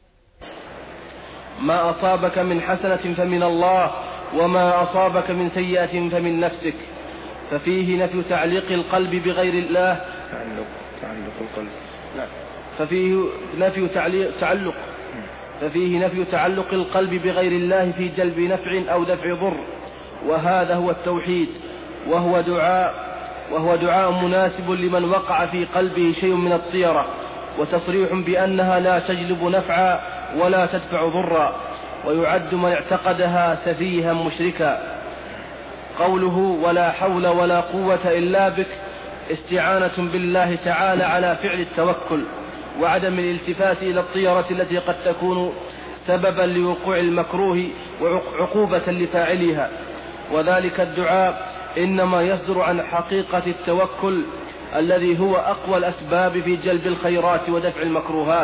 ما أصابك من حسنة فمن الله، وما أصابك من سيئة فمن نفسك. ففيه نفي تعليق القلب بغير الله تعلق, تعلق القلب لا. ففيه نفي تعليق تعلق ففيه نفي تعلق القلب بغير الله في جلب نفع أو دفع ضر، وهذا هو التوحيد، وهو دعاء وهو دعاء مناسب لمن وقع في قلبه شيء من الطيرة، وتصريح بأنها لا تجلب نفعا ولا تدفع ضرا، ويعد من اعتقدها سفيها مشركا. قوله ولا حول ولا قوة إلا بك استعانة بالله تعالى على فعل التوكل، وعدم الالتفات إلى الطيرة التي قد تكون سببا لوقوع المكروه وعقوبة لفاعلها. وذلك الدعاء إنما يصدر عن حقيقة التوكل الذي هو أقوى الأسباب في جلب الخيرات ودفع المكروهات.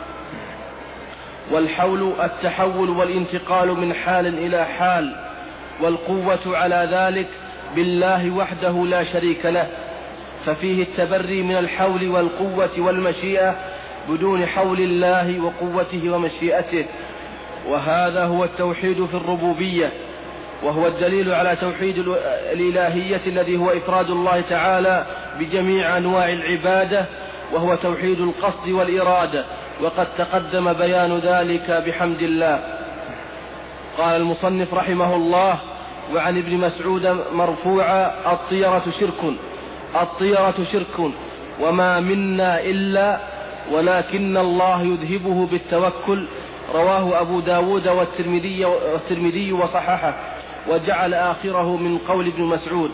والحول التحول والانتقال من حال إلى حال، والقوة على ذلك بالله وحده لا شريك له، ففيه التبري من الحول والقوة والمشيئة بدون حول الله وقوته ومشيئته. وهذا هو التوحيد في الربوبية، وهو الدليل على توحيد الإلهية الذي هو إفراد الله تعالى بجميع أنواع العبادة، وهو توحيد القصد والإرادة، وقد تقدم بيان ذلك بحمد الله. قال المصنف رحمه الله وعن ابن مسعود مرفوعا الطيرة شرك الطيرة شرك وما منا إلا ولكن الله يذهبه بالتوكل. رواه أبو داود والترمذي, والترمذي وصححه، وجعل آخره من قول ابن مسعود.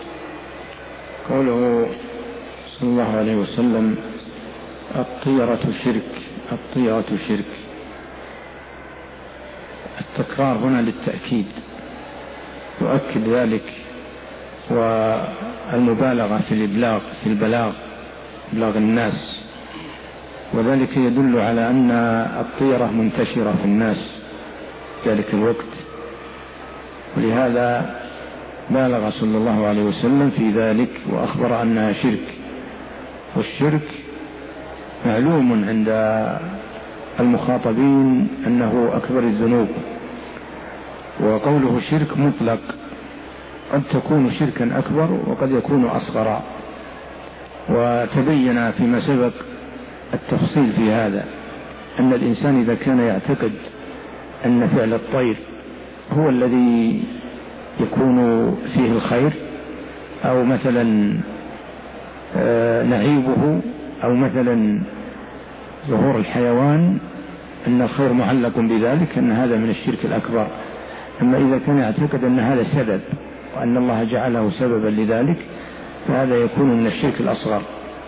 قوله صلى الله عليه وسلم الطيرة شرك الطيرة شرك. التكرار هنا للتأكيد، يؤكد ذلك، والمبالغة في الإبلاغ في البلاغ إبلاغ الناس، وذلك يدل على أن الطيرة منتشرة في الناس ذلك الوقت، ولهذا بالغ صلى الله عليه وسلم في ذلك وأخبر أنها شرك. والشرك معلوم عند المخاطبين أنه أكبر الذنوب، وقوله شرك مطلق، قد تكون شركا أكبر وقد يكون أصغر، وتبين فيما سبق التفصيل في هذا أن الإنسان إذا كان يعتقد أن فعل الطير هو الذي يكون فيه الخير، أو مثلا نعيبه، أو مثلا ظهور الحيوان، أن الخير معلق بذلك، أن هذا من الشرك الأكبر. أما إذا كان يعتقد أن هذا سبب وأن الله جعله سببا لذلك، فهذا يكون من الشرك الأصغر.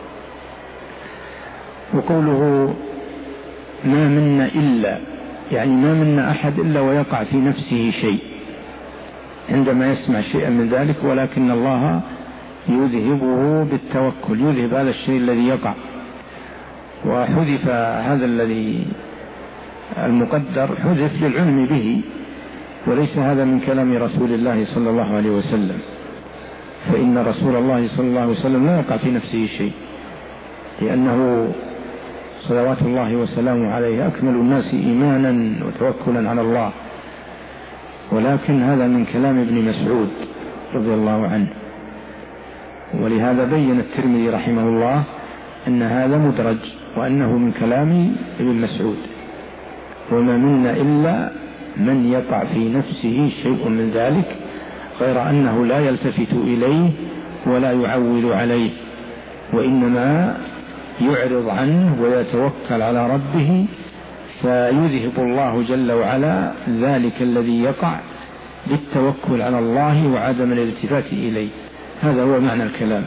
وقوله ما منا إلا، يعني ما منا أحد إلا ويقع في نفسه شيء عندما يسمع شيئا من ذلك، ولكن الله يذهبه بالتوكل، يذهب هذا الشيء الذي يقع. وحذف هذا الذي المقدر، حذف للعلم به، وليس هذا من كلام رسول الله صلى الله عليه وسلم، فإن رسول الله صلى الله عليه وسلم لا يقع في نفسه شيء، لأنه صلوات الله وسلامه عليه أكمل الناس إيمانا وتوكلا على الله. ولكن هذا من كلام ابن مسعود رضي الله عنه، ولهذا بين الترمذي رحمه الله أن هذا مدرج، وأنه من كلام ابن مسعود. وما منا إلا من يقع في نفسه شيء من ذلك، غير أنه لا يلتفت إليه ولا يعول عليه، وإنما يعرض عنه ويتوكل على ربه، فيذهب الله جل وعلا ذلك الذي يقع بالتوكل على الله وعدم الالتفات إليه. هذا هو معنى الكلام.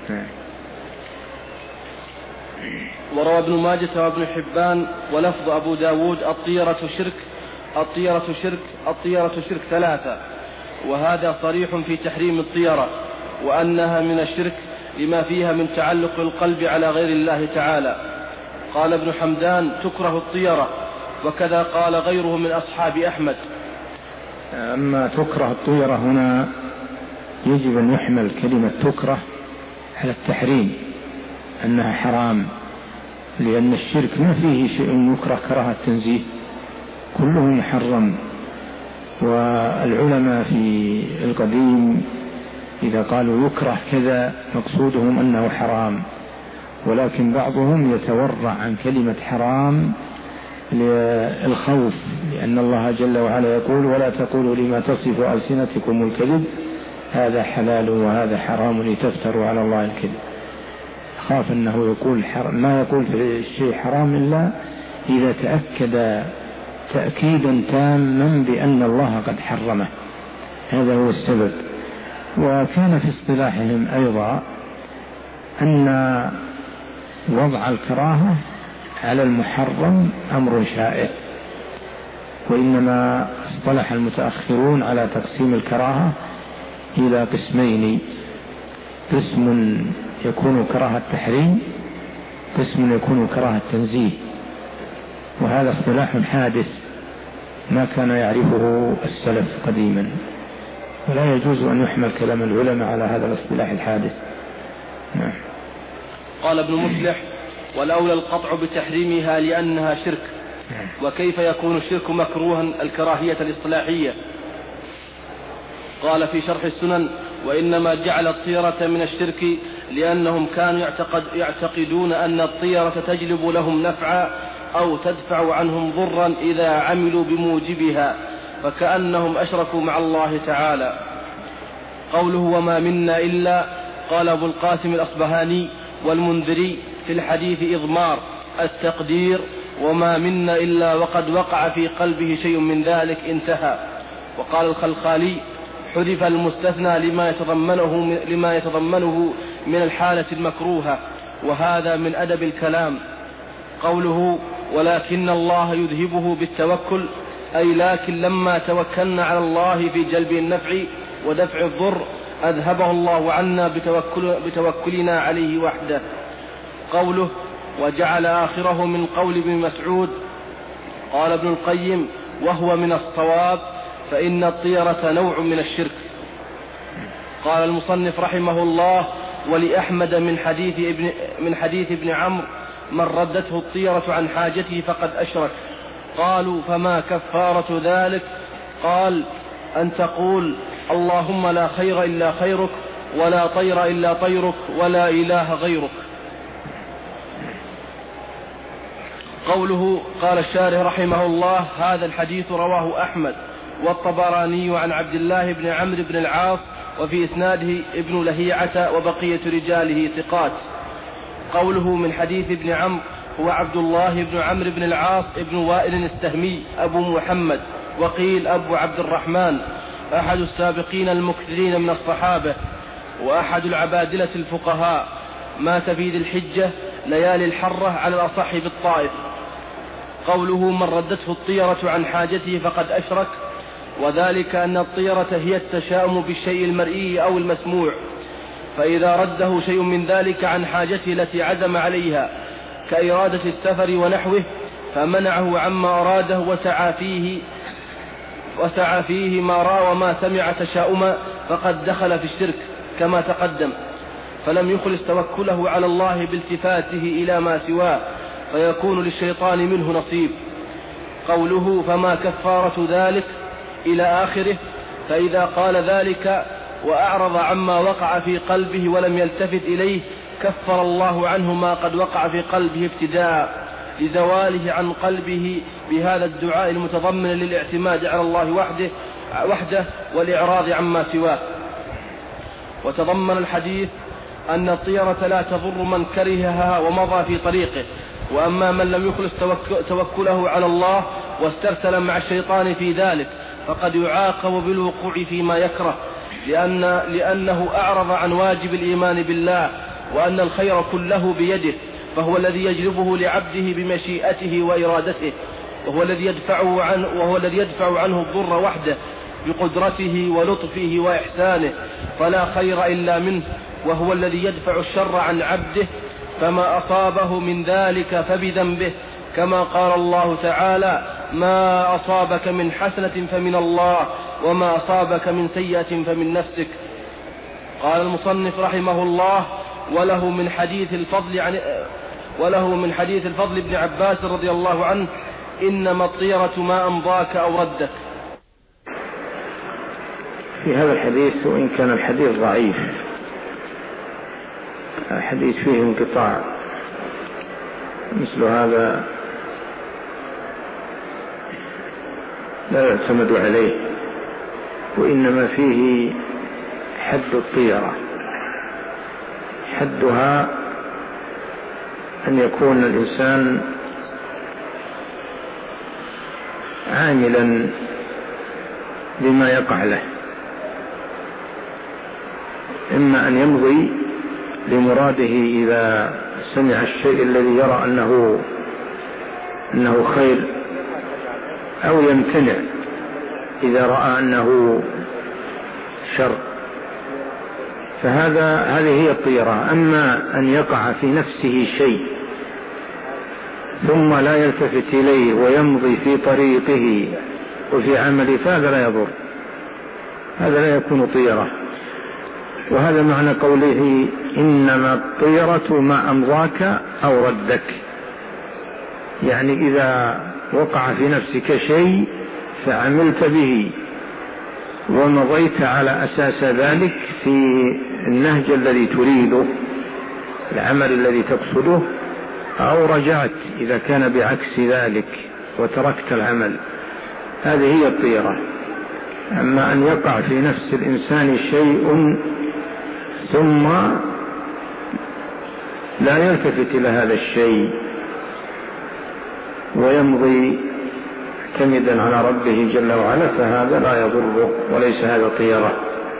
وروى ابن ماجه وابن حبان ولفظ أبو داود الطيرة شرك الطيرة شرك الطيرة شرك ثلاثة، وهذا صريح في تحريم الطيرة وأنها من الشرك لما فيها من تعلق القلب على غير الله تعالى. قال ابن حمدان تكره الطيرة، وكذا قال غيره من أصحاب أحمد. أما تكره الطيرة هنا يجب أن يحمل كلمة تكره على التحريم، أنها حرام، لأن الشرك ما فيه شيء يكره كراهة التنزيه، كله محرم. والعلماء في القديم إذا قالوا يكره كذا مقصودهم أنه حرام، ولكن بعضهم يتورع عن كلمة حرام للخوف، لأن الله جل وعلا يقول ولا تقولوا لما تصف ألسنتكم الكذب هذا حلال وهذا حرام لتفتروا على الله الكذب. خاف أنه يقول ما يقول في الشيء حرام إلا إذا تأكد تأكيدا تاما بأن الله قد حرمه، هذا هو السبب. وكان في اصطلاحهم أيضا أن وضع الكراهة على المحرم أمر شائع، وإنما اصطلح المتأخرون على تقسيم الكراهة إلى قسمين: قسم يكون كراهة تحريم، قسم يكون كراهة تنزيه. وهذا اصطلاح حادث ما كان يعرفه السلف قديما، ولا يجوز أن يحمل كلام العلماء على هذا الاصطلاح الحادث. نعم. قال ابن مفلح والأولى القطع بتحريمها لأنها شرك. وكيف يكون الشرك مكروها الكراهية الاصطلاحية؟ قال في شرح السنن وإنما جعل الطيرة من الشرك لأنهم كانوا يعتقد يعتقدون أن الطيرة تجلب لهم نفعا أو تدفع عنهم ضرا إذا عملوا بموجبها، فكأنهم أشركوا مع الله تعالى. قوله وما منا إلا، قال أبو القاسم الأصبهاني والمنذري في الحديث إضمار التقدير وما منا إلا وقد وقع في قلبه شيء من ذلك انتهى. وقال الخلخالي حذف المستثنى لما يتضمنه, لما يتضمنه من الحالة المكروهة، وهذا من أدب الكلام. قوله ولكن الله يذهبه بالتوكل، أي لكن لما توكلنا على الله في جلب النفع ودفع الضر أذهبه الله عنا بتوكل بتوكلنا عليه وحده. قوله وجعل آخره من قول ابن مسعود. قال ابن القيم وهو من الصواب، فإن الطيرة نوع من الشرك. قال المصنف رحمه الله ولأحمد من حديث ابن, من حديث ابن عمرو من ردته الطيرة عن حاجته فقد أشرك. قالوا فما كفارة ذلك؟ قال أن تقول اللهم لا خير إلا خيرك ولا طير إلا طيرك ولا إله غيرك. قوله قال الشارح رحمه الله هذا الحديث رواه أحمد والطبراني عن عبد الله بن عمرو بن العاص وفي إسناده ابن لهيعة وبقية رجاله ثقات. قوله من حديث ابن عمرو هو عبد الله بن عمرو بن العاص ابن وائل السهمي أبو محمد، وقيل أبو عبد الرحمن، أحد السابقين المكثرين من الصحابة وأحد العبادلة الفقهاء، مات في ذي الحجة ليالي الحرة على الأصح بالطائف. قوله من ردته الطيرة عن حاجته فقد أشرك، وذلك أن الطيرة هي التشاؤم بالشيء المرئي أو المسموع، فإذا رده شيء من ذلك عن حاجته التي عزم عليها كإرادة السفر ونحوه فمنعه عما أراده وسعى فيه وسعى فيه ما رأى وما سمع تشاؤما فقد دخل في الشرك كما تقدم، فلم يخلص توكله على الله بالتفاته إلى ما سواه فيكون للشيطان منه نصيب. قوله فما كفارة ذلك إلى آخره، فإذا قال ذلك وأعرض عما وقع في قلبه ولم يلتفت إليه كفر الله عنه ما قد وقع في قلبه ابتداء لزواله عن قلبه بهذا الدعاء المتضمن للاعتماد على الله وحده, وحده والإعراض عما سواه. وتضمن الحديث أن الطيرة لا تضر من كرهها ومضى في طريقه، وأما من لم يخلص توكله على الله واسترسل مع الشيطان في ذلك فقد يعاقب بالوقوع فيما يكره، لأن لأنه أعرض عن واجب الإيمان بالله وأن الخير كله بيده، فهو الذي يجلبه لعبده بمشيئته وإرادته، وهو الذي يدفعه عنه وهو الذي يدفع عنه الضر وحده بقدرته ولطفه وإحسانه، فلا خير إلا منه، وهو الذي يدفع الشر عن عبده، فما أصابه من ذلك فبذنبه، كما قال الله تعالى ما أصابك من حسنة فمن الله وما أصابك من سيئة فمن نفسك. قال المصنف رحمه الله وله من حديث الفضل عن وله من حديث الفضل بن عباس رضي الله عنه إنما الطيرة ما أمضاك أو ردك. في هذا الحديث وإن كان الحديث ضعيف، الحديث فيه انقطاع، مثل هذا لا يعتمد عليه، وإنما فيه حد الطيرة. حدها أن يكون الإنسان عاملا بما يقع له، إما أن يمضي لمراده إذا سمع الشيء الذي يرى أنه أنه خير، أو يمتنع إذا رأى أنه شر، فهذا هذه هي الطيرة. أما أن يقع في نفسه شيء ثم لا يلتفت إليه ويمضي في طريقه وفي عمله فهذا لا يضر، هذا لا يكون طيرة. وهذا معنى قوله إنما الطيرة ما أمضاك أو ردك، يعني إذا وقع في نفسك شيء فعملت به ومضيت على أساس ذلك في النهج الذي تريده، العمل الذي تقصده، أو رجعت إذا كان بعكس ذلك وتركت العمل، هذه هي الطيرة. أما أن يقع في نفس الإنسان شيء ثم لا يلتفت إلى هذا الشيء ويمضي معتمدا على ربه جل وعلا فهذا لا يضره وليس هذا طيرة.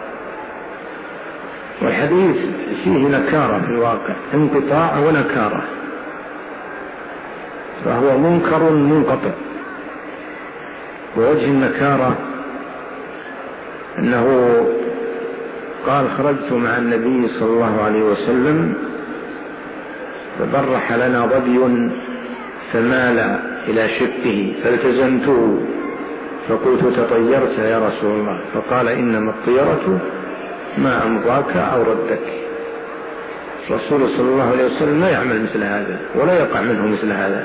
والحديث فيه نكارة في الواقع، انقطاع ونكارة، فهو منكر منقطع. ووجه النكارة أنه قال خرجت مع النبي صلى الله عليه وسلم فبرح لنا ظبي فمال إلى شقه فالتزمته فقلت تطيرت يا رسول الله، فقال إنما الطيرة ما أمضاك أو ردك. الرسول صلى الله عليه وسلم لا يعمل مثل هذا ولا يقع منه مثل هذا،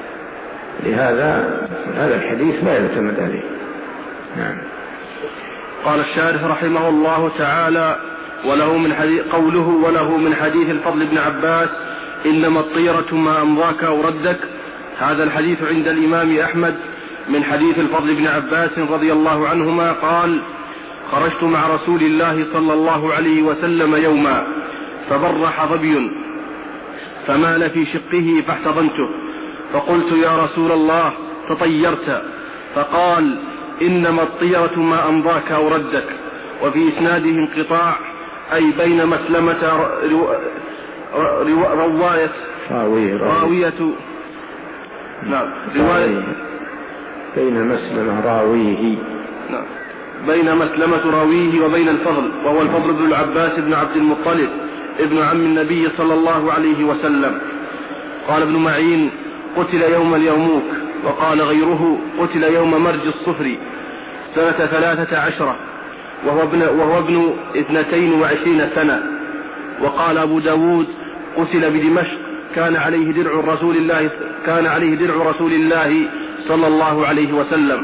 لهذا هذا الحديث لا يعتمد عليه. نعم. قال الشارح رحمه الله تعالى: وله من حديث قوله وله من حديث الفضل بن عباس إنما الطيرة ما أمضاك أو ردك. هذا الحديث عند الإمام أحمد من حديث الفضل بن عباس رضي الله عنهما قال: خرجت مع رسول الله صلى الله عليه وسلم يوما فبرح ظبي فمال في شقه فاحتضنته فقلت يا رسول الله تطيرت، فقال إنما الطيرة ما أمضاك أو ردك. وفي إسناده انقطاع، أي بين مسلمة رو... رو... رواية راوية راوية نعم رواية بين مسلمة راويه نعم بين مسلمة راويه وبين الفضل، وهو الفضل بن العباس بن عبد المطلب ابن عم النبي صلى الله عليه وسلم. قال ابن معين: قتل يوم اليرموك. وقال غيره: قتل يوم مرج الصفر سنة ثلاثة عشرة وهو ابن, وهو ابن اثنتين وعشرين سنة. وقال أبو داود: قتل بدمشق، كان عليه درع رسول الله كان عليه درع رسول الله صلى الله عليه وسلم.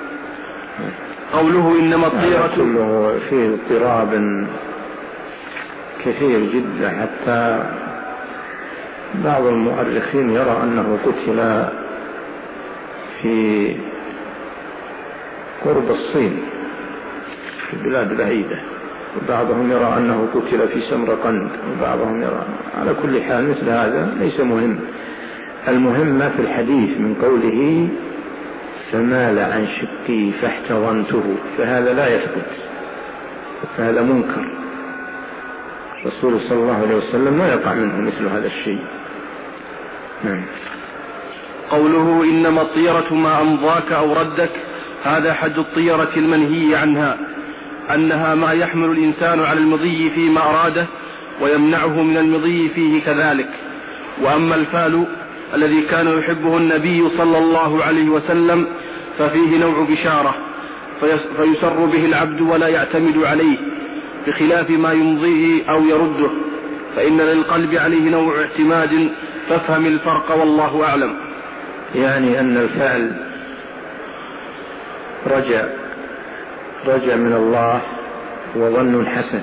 قوله إنما الطيرة كله فيه اضطراب كثير جدا، حتى بعض المؤرخين يرى أنه قتل في قرب الصين في بلاد بعيدة، وبعضهم يرى أنه قتل في سمرقند، وبعضهم يرى. على كل حال مثل هذا ليس مهم. المهم ما في الحديث من قوله فمال عن شقي فاحتضنته، فهذا لا يثبت، فهذا منكر. الرسول صلى الله عليه وسلم لا يقع منه مثل هذا الشيء. نعم. قوله إنما الطيرة ما أمضاك أو ردك، هذا حد الطيرة المنهي عنها، أنها ما يحمل الإنسان على المضي فيما أراده ويمنعه من المضي فيه كذلك. وأما الفال الذي كان يحبه النبي صلى الله عليه وسلم ففيه نوع بشارة فيسر به العبد ولا يعتمد عليه، بخلاف ما يمضيه أو يرده، فإن للقلب عليه نوع اعتماد، فافهم الفرق والله أعلم. يعني أن الفعل رجع رجع من الله وظن حسن،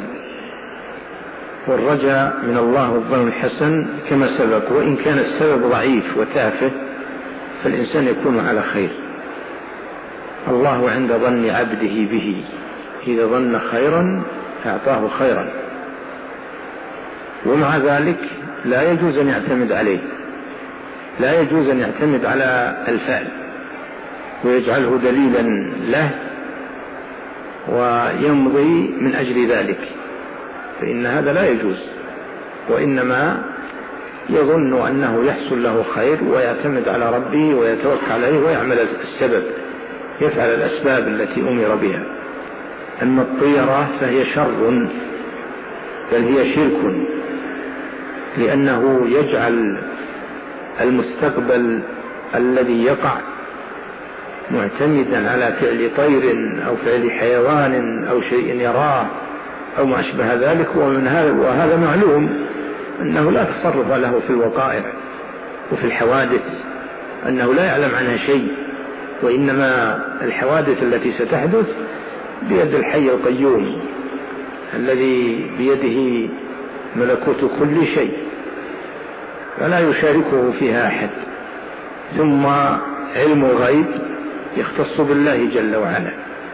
والرجع من الله والظن الحسن كما سبق، وإن كان السبب ضعيف وتافه فالإنسان يكون على خير. الله عند ظن عبده به، إذا ظن خيرا أعطاه خيرا، ومع ذلك لا يجوز أن يعتمد عليه، لا يجوز أن يعتمد على الفعل ويجعله دليلا له ويمضي من أجل ذلك، فإن هذا لا يجوز. وإنما يظن أنه يحصل له خير ويعتمد على ربه ويتوكل عليه ويعمل السبب، يفعل الأسباب التي أمر بها. أما الطيرة فهي شر، بل هي شرك، لأنه يجعل المستقبل الذي يقع معتمدا على فعل طير أو فعل حيوان أو شيء يراه أو ما أشبه ذلك. ومن هذا وهذا معلوم أنه لا تصرف له في الوقائع وفي الحوادث، أنه لا يعلم عنها شيء، وإنما الحوادث التي ستحدث بيد الحي القيوم الذي بيده ملكوت كل شيء، فلا يشاركه فيها أحد. ثم علم الغيب يختص بالله جل وعلا،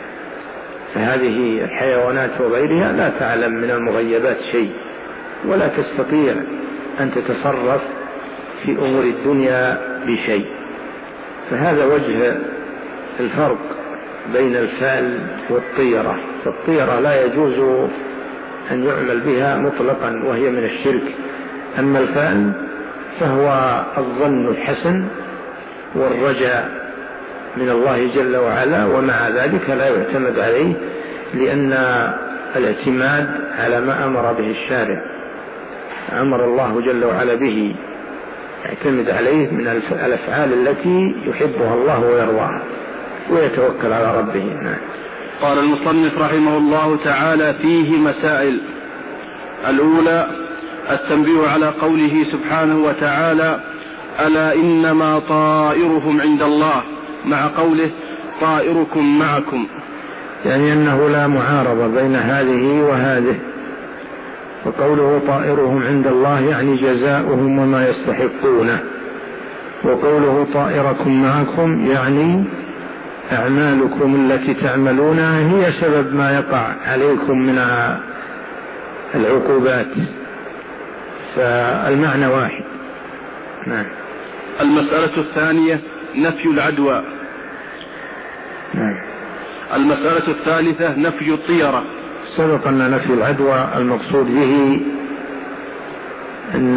فهذه الحيوانات وغيرها لا تعلم من المغيبات شيء، ولا تستطيع أن تتصرف في أمور الدنيا بشيء. فهذا وجه الفرق بين الفعل والطيرة. فالطيرة لا يجوز أن يعمل بها مطلقا وهي من الشرك. أما الفعل فهو الظن الحسن والرجاء من الله جل وعلا، ومع ذلك لا يعتمد عليه، لأن الاعتماد على ما أمر به الشارع، أمر الله جل وعلا به، يعتمد عليه من الأفعال التي يحبها الله ويرضاها، ويتوكل على ربه. نعم. قال المصنف رحمه الله تعالى: فيه مسائل. الأولى التنبيه على قوله سبحانه وتعالى: ألا إنما طائرهم عند الله، مع قوله: طائركم معكم، يعني أنه لا معارضة بين هذه وهذه. وقوله طائرهم عند الله يعني جزاؤهم وما يستحقونه، وقوله طائركم معكم يعني أعمالكم التي تعملونها هي سبب ما يقع عليكم من العقوبات، فالمعنى واحد. نعم. المسألة الثانية نفي العدوى. نعم. المسألة الثالثة نفي الطيرة. سبق أن نفي العدوى المقصود به أن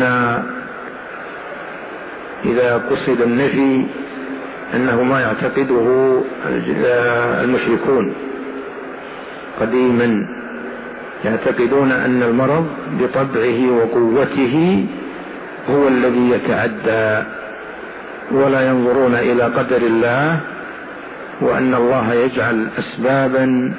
إذا قصد النفي أنه ما يعتقده المشركون قديما، يعتقدون أن المرض بطبعه وقوته هو الذي يتعدى، ولا ينظرون إلى قدر الله، وأن الله يجعل أسبابا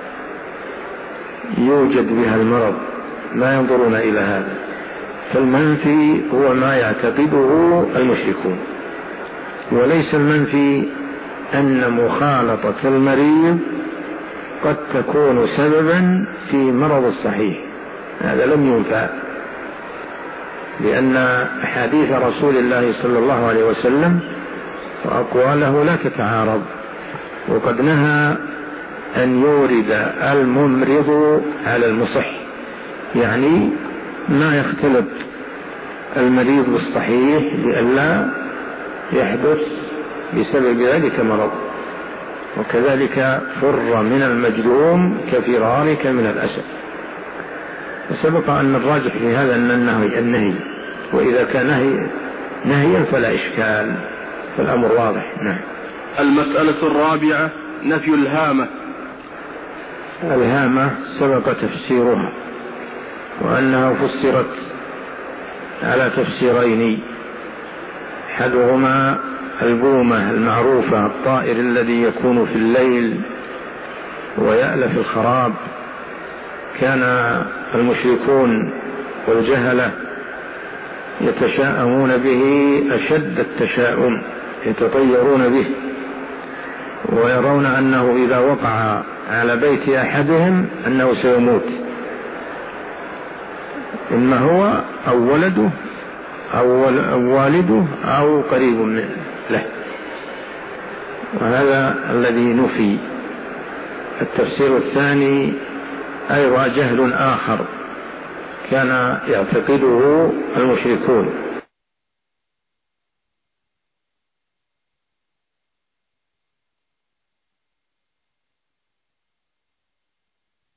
يوجد بها المرض، ما ينظرون إلى هذا. فالمنفي هو ما يعتقده المشركون، وليس المنفي أن مخالطة المريض قد تكون سببا في مرض الصحيح، هذا لم ينفع، لأن حديث رسول الله صلى الله عليه وسلم وأقواله لا تتعارض، وقد نهى أن يورد الممرض على المصح، يعني ما يختلط المريض بالصحيح لئلا يحدث بسبب ذلك مرض. وكذلك فر من المجذوم كفرارك من الأسد. وسبق أن الراجح في هذا أن النهي النهي، وإذا كان نهي نهيا فلا إشكال، فالأمر واضح. نعم. المسألة الرابعة نفي الهامة. الهامة سبق تفسيرها، وأنها فسرت على تفسيرين: أحدهما البومة المعروفة، الطائر الذي يكون في الليل ويألف الخراب. كان المشركون والجهلة يتشاءمون به أشد التشاؤم، يتطيرون به، ويرون أنه إذا وقع على بيت أحدهم أنه سيموت، إما هو أو ولده أو والده أو قريب منه له. وهذا الذي نفي. التفسير الثاني أيضا جهل آخر كان يعتقده المشركون،